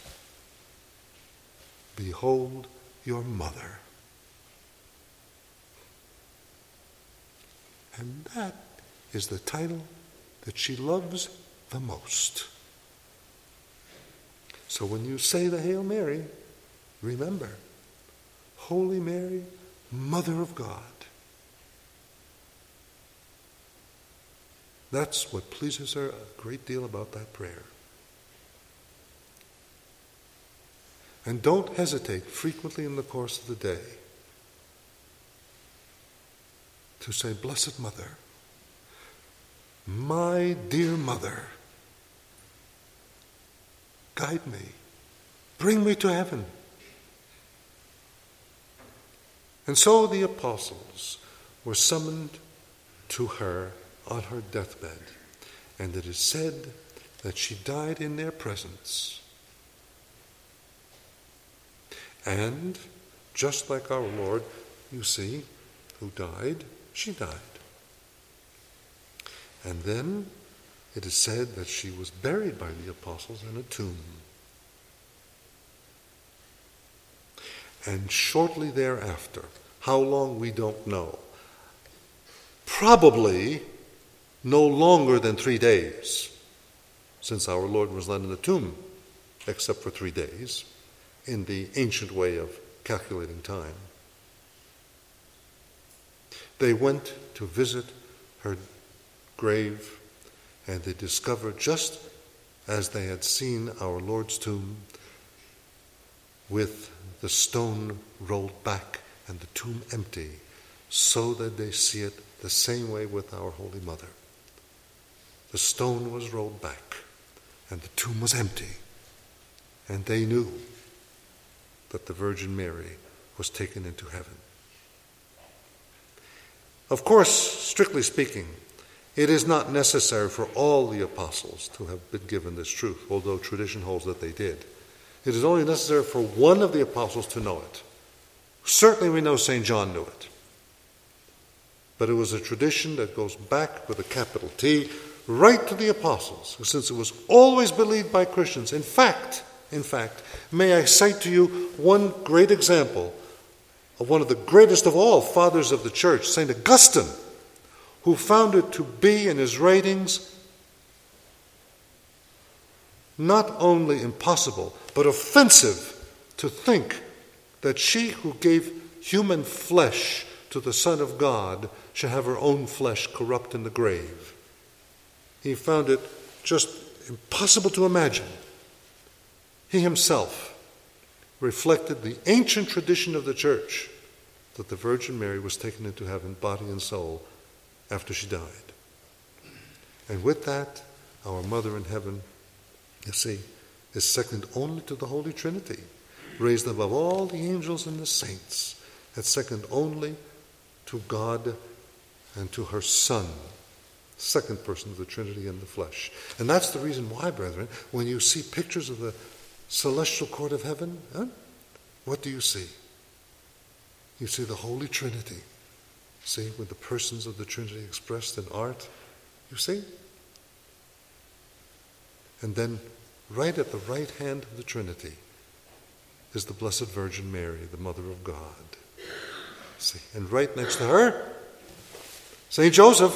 Behold your mother. And that is the title that she loves the most. So when you say the Hail Mary, remember, Holy Mary, Mother of God. That's what pleases her a great deal about that prayer. And don't hesitate frequently in the course of the day to say, Blessed Mother, my dear Mother, guide me, bring me to heaven. And so the apostles were summoned to her on her deathbed, and it is said that she died in their presence. And just like our Lord, you see, who died, she died. And then it is said that she was buried by the apostles in a tomb. And shortly thereafter, how long we don't know, probably no longer than 3 days, since our Lord was laid in the tomb, except for 3 days, in the ancient way of calculating time. They went to visit her grave, and they discovered, just as they had seen our Lord's tomb, with the stone rolled back and the tomb empty, so that they see it the same way with our Holy Mother. The stone was rolled back and the tomb was empty, and they knew that the Virgin Mary was taken into heaven. Of course, strictly speaking, it is not necessary for all the apostles to have been given this truth, although tradition holds that they did. It is only necessary for one of the apostles to know it. Certainly we know St. John knew it. But it was a tradition that goes back with a capital T right to the apostles, since it was always believed by Christians. In fact, may I cite to you one great example of one of the greatest of all fathers of the church, St. Augustine, who found it to be in his writings not only impossible, but offensive to think that she who gave human flesh to the Son of God should have her own flesh corrupt in the grave. He found it just impossible to imagine. He himself reflected the ancient tradition of the church that the Virgin Mary was taken into heaven, body and soul, after she died. And with that, our Mother in heaven, you see, is second only to the Holy Trinity, raised above all the angels and the saints, and second only to God and to her Son, second person of the Trinity in the flesh. And that's the reason why, brethren, when you see pictures of the celestial court of heaven, what do you see? You see the Holy Trinity. See, with the persons of the Trinity expressed in art, you see? And then, right at the right hand of the Trinity is the Blessed Virgin Mary, the Mother of God. See, and right next to her, St. Joseph,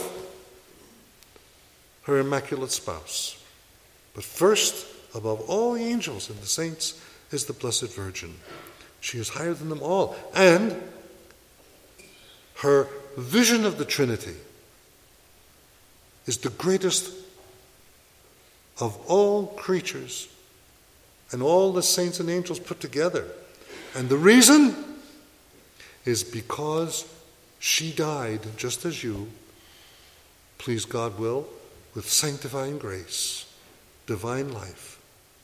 her immaculate spouse. But first, above all the angels and the saints, is the Blessed Virgin. She is higher than them all. And her vision of the Trinity is the greatest of all creatures and all the saints and angels put together. And the reason is because she died just as you, please God will, with sanctifying grace, divine life.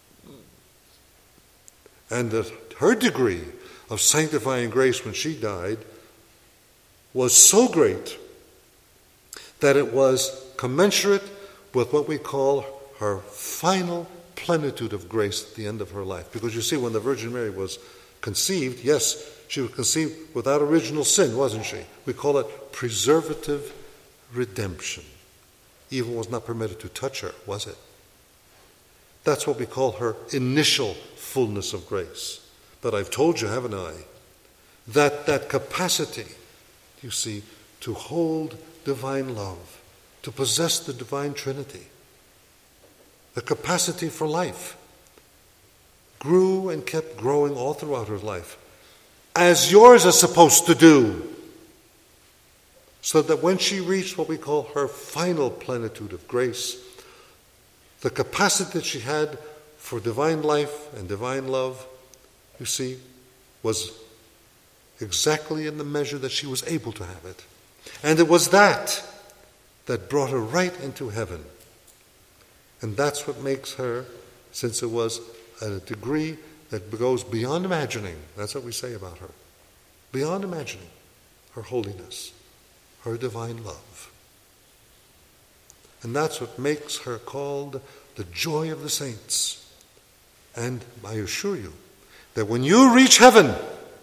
And that her degree of sanctifying grace when she died was so great that it was commensurate with what we call her final plenitude of grace at the end of her life. Because you see, when the Virgin Mary was conceived, yes, she was conceived without original sin, wasn't she? We call it preservative redemption. Evil was not permitted to touch her, was it? That's what we call her initial fullness of grace. But I've told you, haven't I, that capacity, you see, to hold divine love, to possess the divine Trinity, the capacity for life, grew and kept growing all throughout her life, as yours is supposed to do, so that when she reached what we call her final plenitude of grace, the capacity that she had for divine life and divine love, you see, was exactly in the measure that she was able to have it. And it was that brought her right into heaven. And that's what makes her, since it was at a degree that goes beyond imagining, that's what we say about her, beyond imagining, her holiness, her divine love. And that's what makes her called the joy of the saints. And I assure you that when you reach heaven,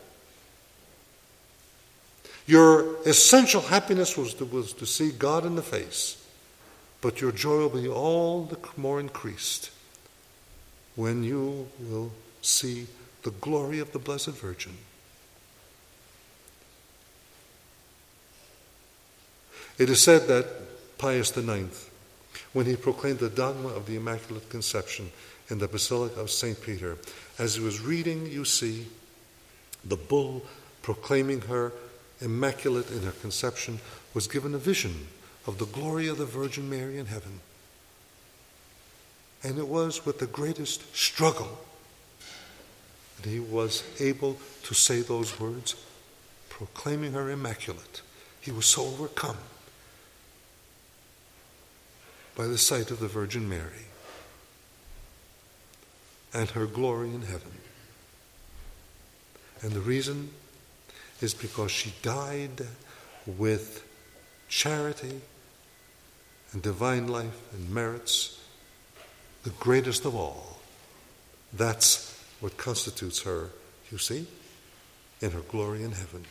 your essential happiness was to see God in the face, but your joy will be all the more increased when you will see the glory of the Blessed Virgin. It is said that Pius IX, when he proclaimed the dogma of the Immaculate Conception in the Basilica of St. Peter, as he was reading, you see, the bull proclaiming her immaculate in her conception, was given a vision of the glory of the Virgin Mary in heaven. And it was with the greatest struggle that he was able to say those words, proclaiming her immaculate. He was so overcome by the sight of the Virgin Mary and her glory in heaven. And the reason is because she died with charity and divine life and merits, the greatest of all. That's what constitutes her, you see, in her glory in heaven.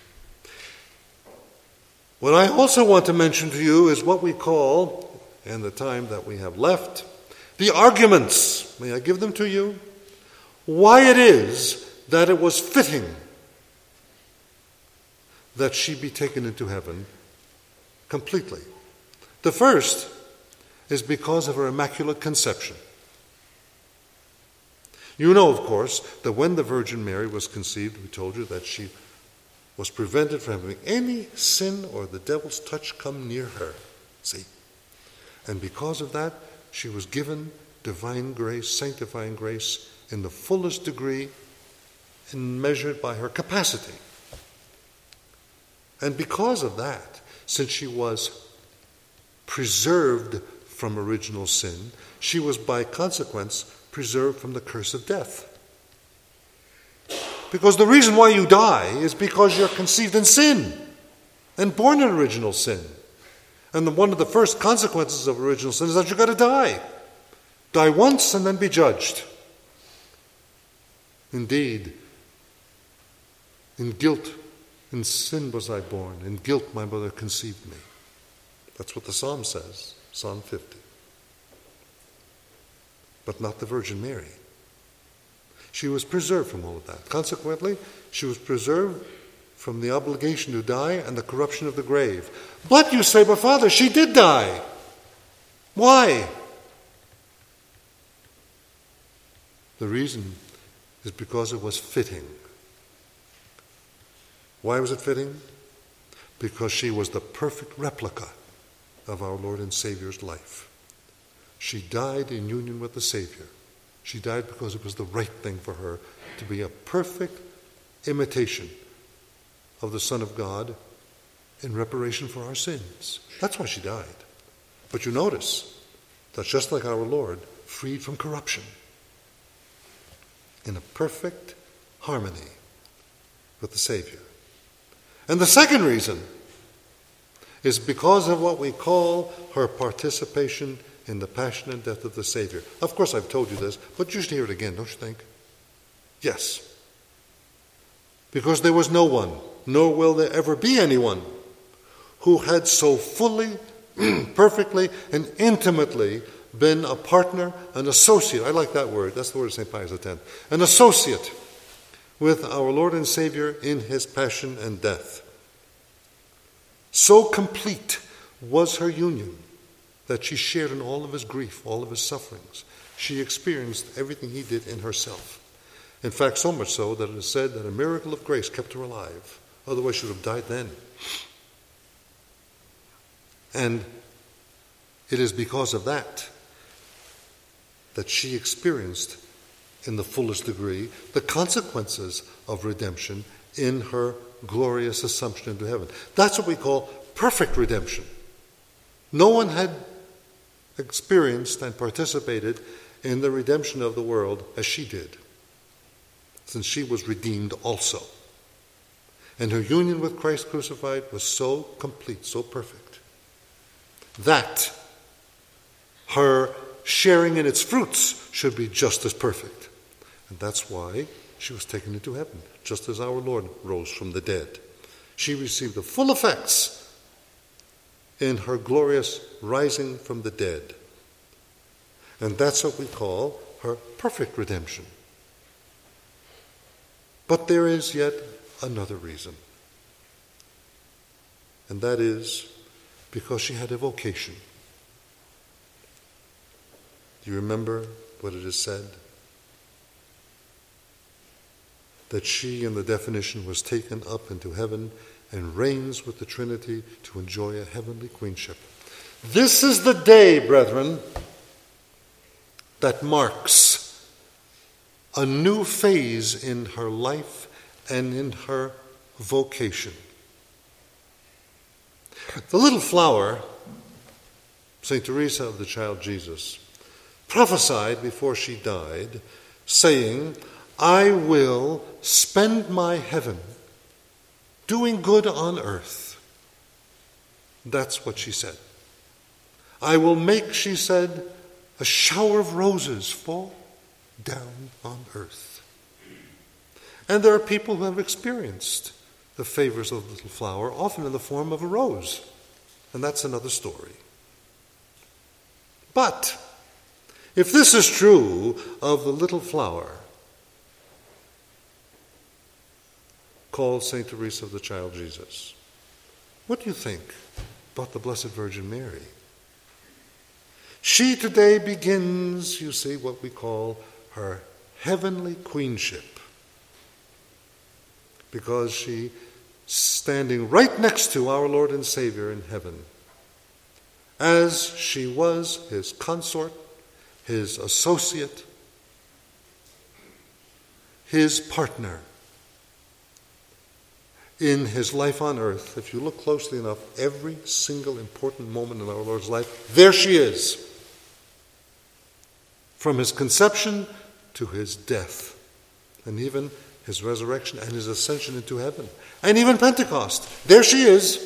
What I also want to mention to you is what we call, in the time that we have left, the arguments. May I give them to you? Why it is that it was fitting that she be taken into heaven completely. The first is because of her immaculate conception. You know, of course, that when the Virgin Mary was conceived, we told you that she was prevented from having any sin or the devil's touch come near her. See? And because of that, she was given divine grace, sanctifying grace, in the fullest degree and measured by her capacity. And because of that, since she was preserved from original sin, she was by consequence preserved from the curse of death. Because the reason why you die is because you're conceived in sin and born in original sin. And one of the first consequences of original sin is that you've got to die. Die once and then be judged. Indeed, in guilt, in sin was I born, in guilt my mother conceived me. That's what the Psalm says, Psalm 50. But not the Virgin Mary. She was preserved from all of that. Consequently, she was preserved from the obligation to die and the corruption of the grave. But you say, but Father, she did die. Why? The reason is because it was fitting. Why was it fitting? Because she was the perfect replica of our Lord and Savior's life. She died in union with the Savior. She died because it was the right thing for her to be a perfect imitation of the Son of God in reparation for our sins. That's why she died. But you notice that just like our Lord, freed from corruption, in a perfect harmony with the Savior. And the second reason is because of what we call her participation in the passion and death of the Savior. Of course, I've told you this, but you should hear it again, don't you think? Yes. Because there was no one, nor will there ever be anyone, who had so fully, perfectly, and intimately been a partner, an associate. I like that word. That's the word of St. Pius X. An associate with our Lord and Savior in his passion and death. So complete was her union that she shared in all of his grief, all of his sufferings. She experienced everything he did in herself. In fact, so much so that it is said that a miracle of grace kept her alive. Otherwise, she would have died then. And it is because of that she experienced in the fullest degree the consequences of redemption in her glorious assumption into heaven. That's what we call perfect redemption. No one had experienced and participated in the redemption of the world as she did, since she was redeemed also. And her union with Christ crucified was so complete, so perfect, that her sharing in its fruits should be just as perfect. And that's why she was taken into heaven, just as our Lord rose from the dead. She received the full effects in her glorious rising from the dead. And that's what we call her perfect redemption. But there is yet another reason. And that is because she had a vocation. Do you remember what it is said? That she, in the definition, was taken up into heaven and reigns with the Trinity to enjoy a heavenly queenship. This is the day, brethren, that marks a new phase in her life and in her vocation. The little flower, St. Teresa of the Child Jesus, prophesied before she died, saying, I will spend my heaven doing good on earth, That's what she said. I will make, she said, a shower of roses fall down on earth. And there are people who have experienced the favors of the little flower, often in the form of a rose. And that's another story. But if this is true of the little flower called St. Teresa of the Child Jesus, what do you think about the Blessed Virgin Mary? She today begins, you see, what we call her heavenly queenship, because she standing right next to our Lord and Savior in heaven, as she was his consort, his associate, his partner in his life on earth. If you look closely enough, every single important moment in our Lord's life, there she is. From his conception to his death, and even his resurrection and his ascension into heaven, and even Pentecost, there she is.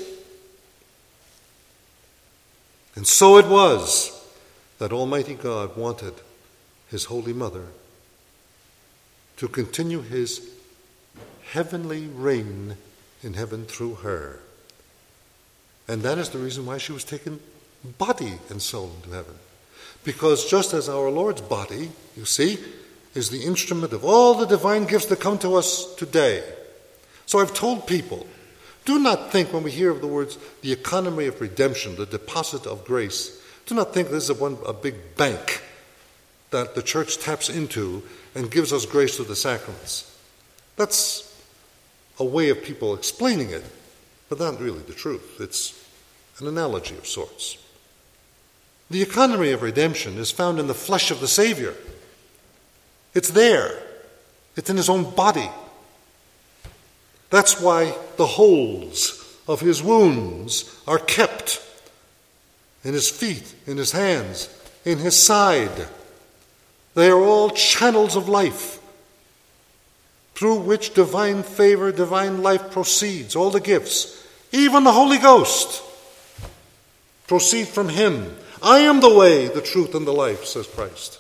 And so it was that Almighty God wanted his Holy Mother to continue his heavenly reign in heaven through her. And that is the reason why she was taken body and soul into heaven. Because just as our Lord's body, you see, is the instrument of all the divine gifts that come to us today. So I've told people, do not think when we hear of the words, the economy of redemption, the deposit of grace, do not think this is a big bank that the church taps into and gives us grace through the sacraments. That's a way of people explaining it, but not really the truth. It's an analogy of sorts. The economy of redemption is found in the flesh of the Savior. It's there. It's in his own body. That's why the holes of his wounds are kept in his feet, in his hands, in his side. They are all channels of life through which divine favor, divine life proceeds. All the gifts, even the Holy Ghost, proceed from him. I am the way, the truth, and the life, says Christ.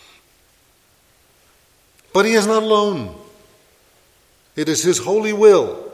But he is not alone. It is his holy will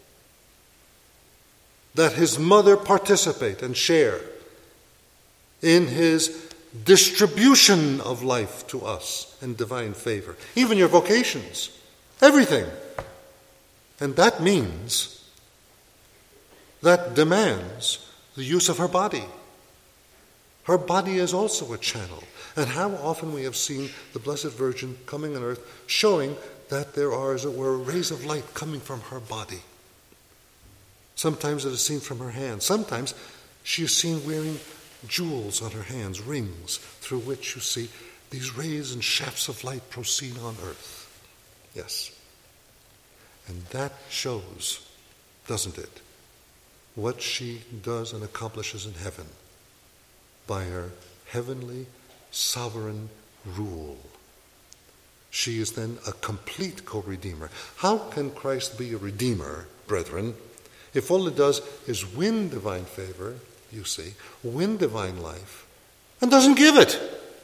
that his mother participate and share in his distribution of life to us and divine favor. Even your vocations, everything. And that means, that demands the use of her body. Her body is also a channel. And how often we have seen the Blessed Virgin coming on earth, showing that there are, as it were, rays of light coming from her body. Sometimes it is seen from her hands. Sometimes she is seen wearing jewels on her hands, rings, through which you see these rays and shafts of light proceed on earth. Yes. And that shows, doesn't it, what she does and accomplishes in heaven by her heavenly sovereign rule. She is then a complete co-redeemer. How can Christ be a redeemer, brethren, if all it does is win divine favor, you see, win divine life, and doesn't give it?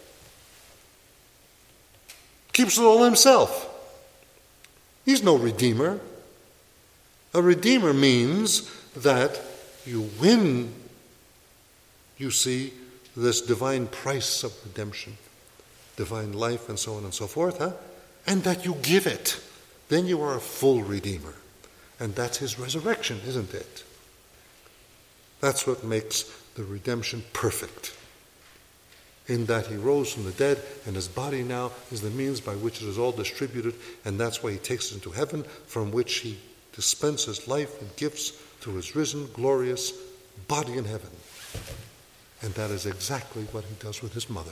Keeps it all himself. He's no redeemer. A redeemer means that you win, you see, this divine price of redemption, divine life, and so on and so forth, and that you give it. Then you are a full redeemer. And that's his resurrection, isn't it? That's what makes the redemption perfect. In that he rose from the dead, and his body now is the means by which it is all distributed, and that's why he takes us into heaven, from which he dispenses life and gifts through his risen, glorious body in heaven. And that is exactly what he does with his mother.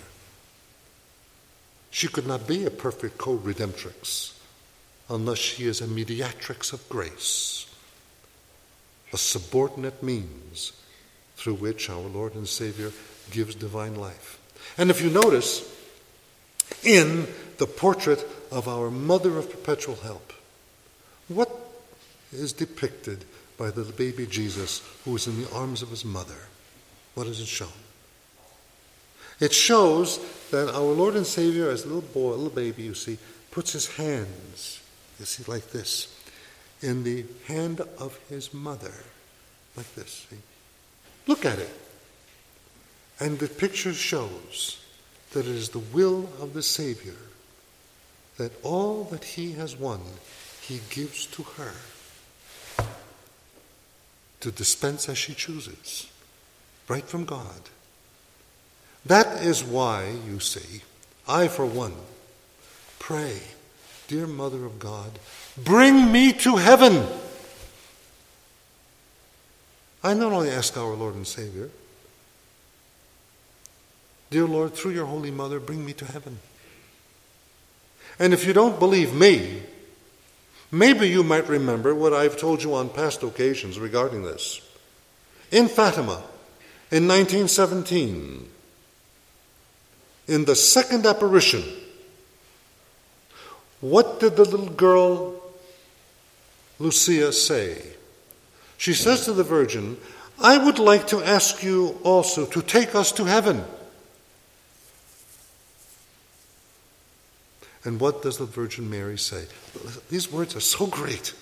She could not be a perfect co-redemptrix unless she is a mediatrix of grace, a subordinate means through which our Lord and Savior gives divine life. And if you notice, in the portrait of our Mother of Perpetual Help, what is depicted by the baby Jesus who was in the arms of his mother. What does it show? It shows that our Lord and Savior, as a little boy, a little baby, you see, puts his hands, you see, like this, in the hand of his mother, like this. See? Look at it. And the picture shows that it is the will of the Savior that all that he has won, he gives to her to dispense as she chooses, right from God. That is why, you see, I, for one, pray, dear Mother of God, bring me to heaven. I not only ask our Lord and Savior, dear Lord, through your Holy Mother, bring me to heaven. And if you don't believe me, maybe you might remember what I've told you on past occasions regarding this. In Fatima, in 1917, in the second apparition, what did the little girl Lucia say? She says to the Virgin, I would like to ask you also to take us to heaven. And what does the Virgin Mary say? These words are so great.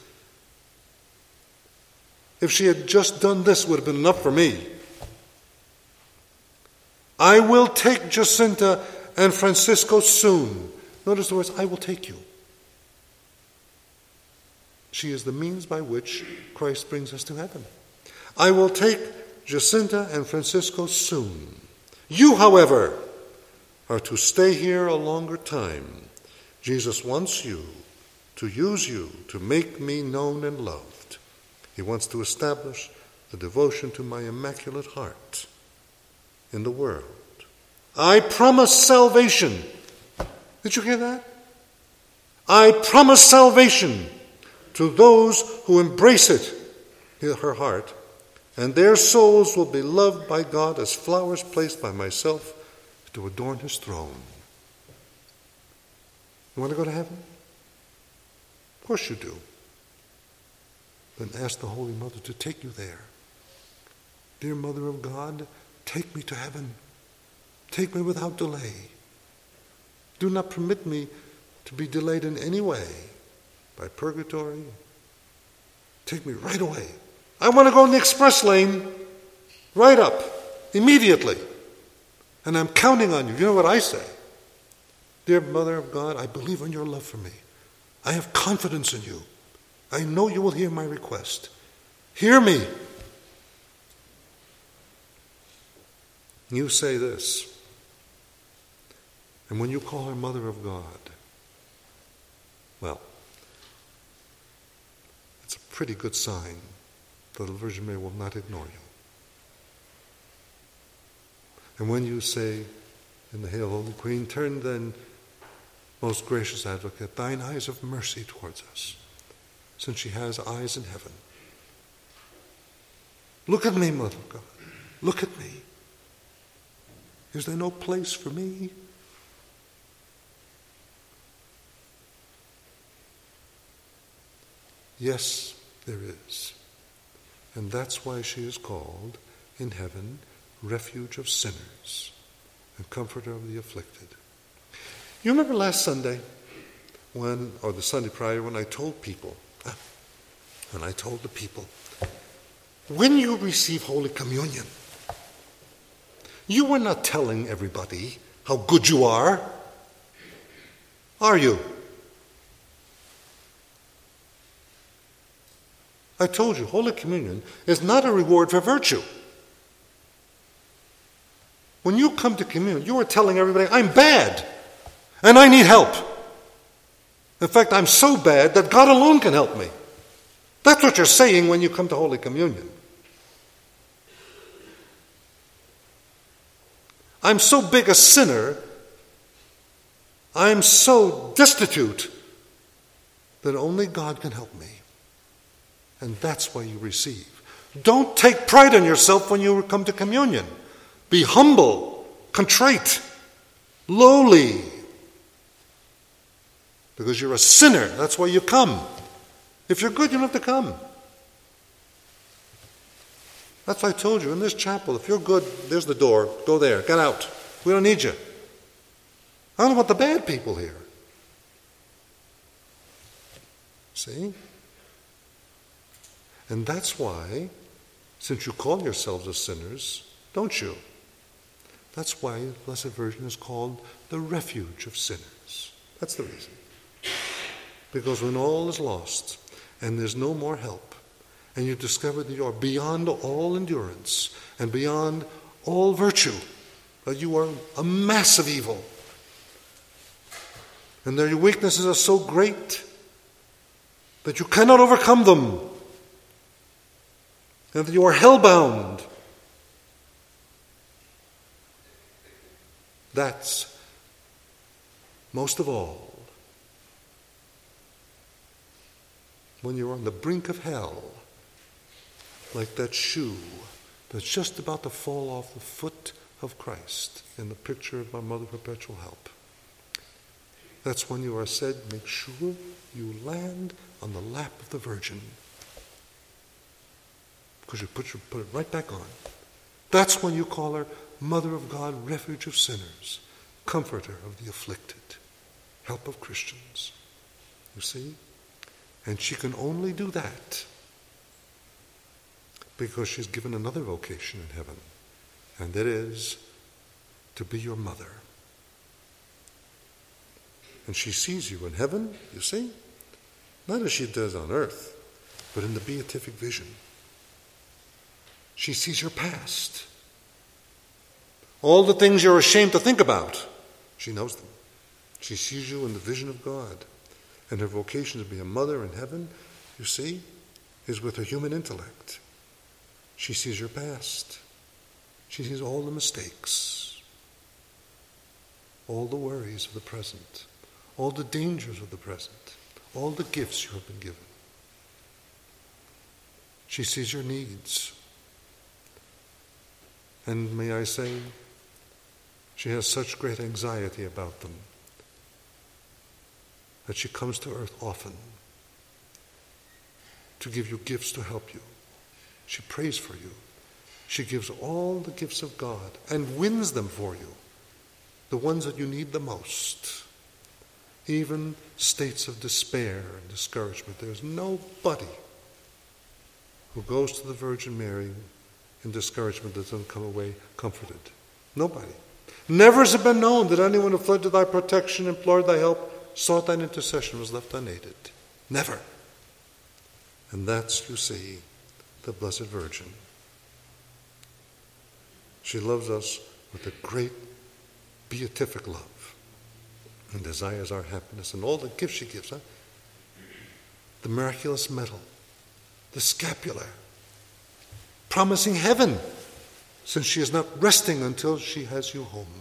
If she had just done this, it would have been enough for me. I will take Jacinta and Francisco soon. Notice the words, I will take you. She is the means by which Christ brings us to heaven. I will take Jacinta and Francisco soon. You, however, are to stay here a longer time. Jesus wants you to use you to make me known and loved. He wants to establish the devotion to my Immaculate Heart in the world. I promise salvation. Did you hear that? I promise salvation to those who embrace it, her heart, and their souls will be loved by God as flowers placed by myself to adorn his throne. You want to go to heaven? Of course you do. Then ask the Holy Mother to take you there. Dear Mother of God, take me to heaven. Take me without delay. Do not permit me to be delayed in any way by purgatory. Take me right away. I want to go in the express lane right up, immediately. And I'm counting on you. You know what I say? Dear Mother of God, I believe in your love for me. I have confidence in you. I know you will hear my request. Hear me. You say this. And when you call her Mother of God, well, it's a pretty good sign that the Virgin Mary will not ignore you. And when you say in the Hail, Holy Queen, turn then, most gracious Advocate, thine eyes of mercy towards us, since she has eyes in heaven. Look at me, Mother of God. Look at me. Is there no place for me? Yes, there is. And that's why she is called, in heaven, Refuge of Sinners and Comforter of the Afflicted. You remember last Sunday, or the Sunday prior, when I told the people, when you receive Holy Communion, you were not telling everybody how good you are you? I told you, Holy Communion is not a reward for virtue. When you come to communion, you are telling everybody, I'm bad, and I need help. In fact, I'm so bad that God alone can help me. That's what you're saying when you come to Holy Communion. I'm so big a sinner, I'm so destitute that only God can help me. And that's why you receive. Don't take pride in yourself when you come to communion. Be humble, contrite, lowly. Because you're a sinner. That's why you come. If you're good, you don't have to come. That's why I told you, in this chapel, if you're good, there's the door, go there, get out. We don't need you. I don't want the bad people here. See? And that's why, since you call yourselves as sinners, don't you? That's why the Blessed Virgin is called the refuge of sinners. That's the reason. Because when all is lost and there's no more help, and you discover that you are beyond all endurance and beyond all virtue, that you are a mass of evil, and that your weaknesses are so great that you cannot overcome them, and that you are hell-bound. That's, most of all, when you're on the brink of hell, like that shoe that's just about to fall off the foot of Christ in the picture of our Mother Perpetual Help. That's when you are said, make sure you land on the lap of the Virgin, because you put it right back on. That's when you call her Mother of God, Refuge of Sinners, Comforter of the afflicted, Help of Christians. You see? And she can only do that because she's given another vocation in heaven, and that is to be your mother. And she sees you in heaven, you see, not as she does on earth, but in the beatific vision. She sees your past. All the things you're ashamed to think about, she knows them. She sees you in the vision of God. And her vocation to be a mother in heaven, you see, is with her human intellect. She sees your past. She sees all the mistakes, all the worries of the present, all the dangers of the present, all the gifts you have been given. She sees your needs. And may I say, she has such great anxiety about them that she comes to earth often to give you gifts to help you. She prays for you. She gives all the gifts of God and wins them for you, the ones that you need the most. Even states of despair and discouragement. There's nobody who goes to the Virgin Mary in discouragement that doesn't come away comforted. Nobody. Never has it been known that anyone who fled to thy protection, implored thy help, sought thine intercession, was left unaided. Never. And that's, you see, the Blessed Virgin. She loves us with a great beatific love and desires our happiness and all the gifts she gives. The miraculous medal, the scapular, promising heaven, since she is not resting until she has you home.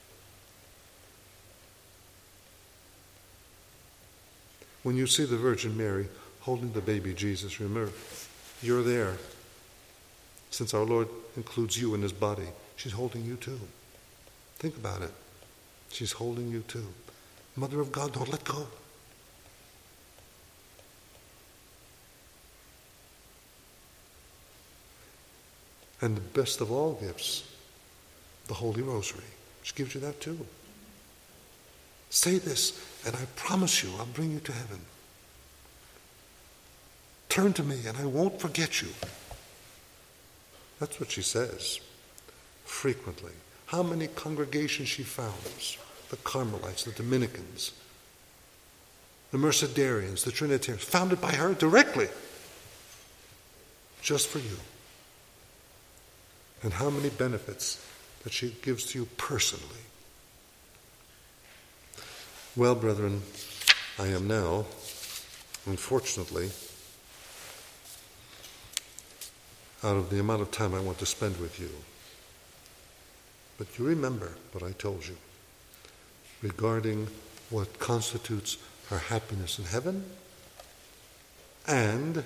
When you see the Virgin Mary holding the baby Jesus, remember, you're there. Since our Lord includes you in his body, she's holding you too. Think about it. She's holding you too. Mother of God, don't let go. And the best of all gifts, the Holy Rosary. She gives you that too. Say this, and I promise you, I'll bring you to heaven. Turn to me, and I won't forget you. That's what she says frequently. How many congregations she founds? The Carmelites, the Dominicans, the Mercedarians, the Trinitarians, founded by her directly, just for you. And how many benefits that she gives to you personally. Well, brethren, I am now, unfortunately, out of the amount of time I want to spend with you. But you remember what I told you regarding what constitutes her happiness in heaven and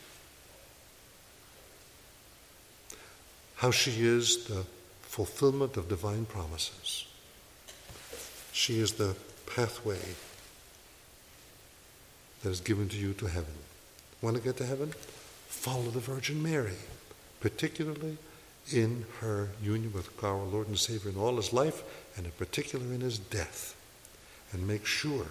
how she is the fulfillment of divine promises. She is the pathway that is given to you to heaven. Want to get to heaven? Follow the Virgin Mary. particularly in her union with our Lord and Savior in all his life, and in particular in his death. And make sure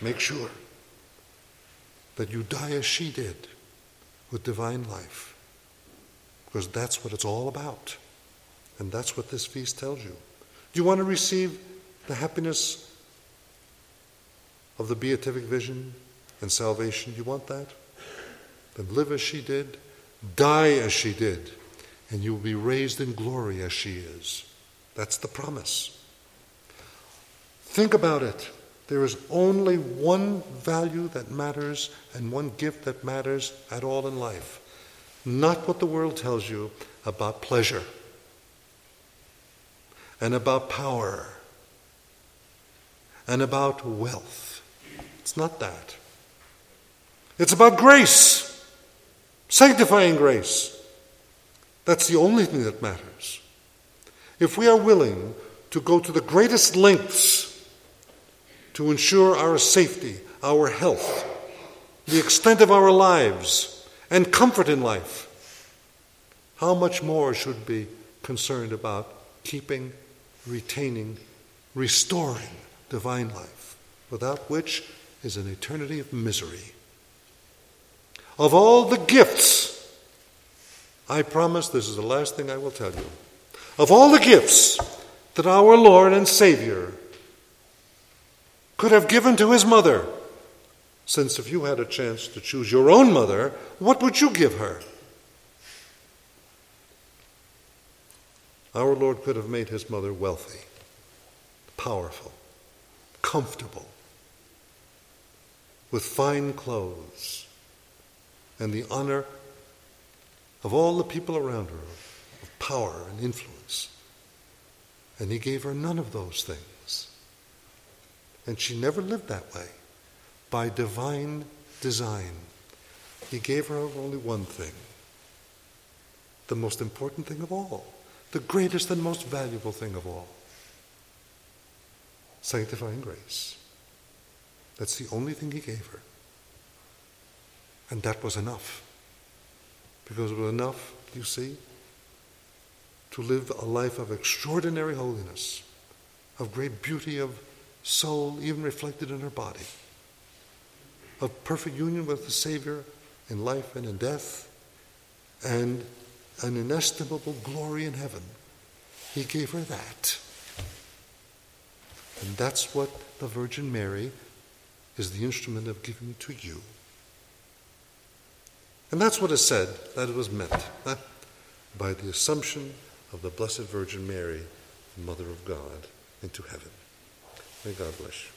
that you die as she did, with divine life. Because that's what it's all about. And that's what this feast tells you. Do you want to receive the happiness of the beatific vision and salvation? Do you want that? Then live as she did, die as she did, and you will be raised in glory as she is. That's the promise. Think about it. There is only one value that matters and one gift that matters at all in life. Not what the world tells you about pleasure and about power and about wealth. It's not that. It's about grace, sanctifying grace. That's the only thing that matters. If we are willing to go to the greatest lengths to ensure our safety, our health, the extent of our lives, and comfort in life, how much more should we be concerned about keeping, retaining, restoring divine life, without which is an eternity of misery. Of all the gifts, I promise this is the last thing I will tell you, of all the gifts that our Lord and Savior could have given to his mother, since if you had a chance to choose your own mother, what would you give her? Our Lord could have made his mother wealthy, powerful, comfortable, with fine clothes, and the honor of all the people around her, of power and influence. And he gave her none of those things. And she never lived that way. By divine design, he gave her only one thing, the most important thing of all, the greatest and most valuable thing of all, sanctifying grace. That's the only thing he gave her. And that was enough. Because it was enough, you see, to live a life of extraordinary holiness, of great beauty of soul, even reflected in her body, of perfect union with the Savior in life and in death, and an inestimable glory in heaven. He gave her that. And that's what the Virgin Mary is the instrument of giving to you. And that's what is said, that it was meant, by the assumption of the Blessed Virgin Mary, Mother of God, into heaven. May God bless you.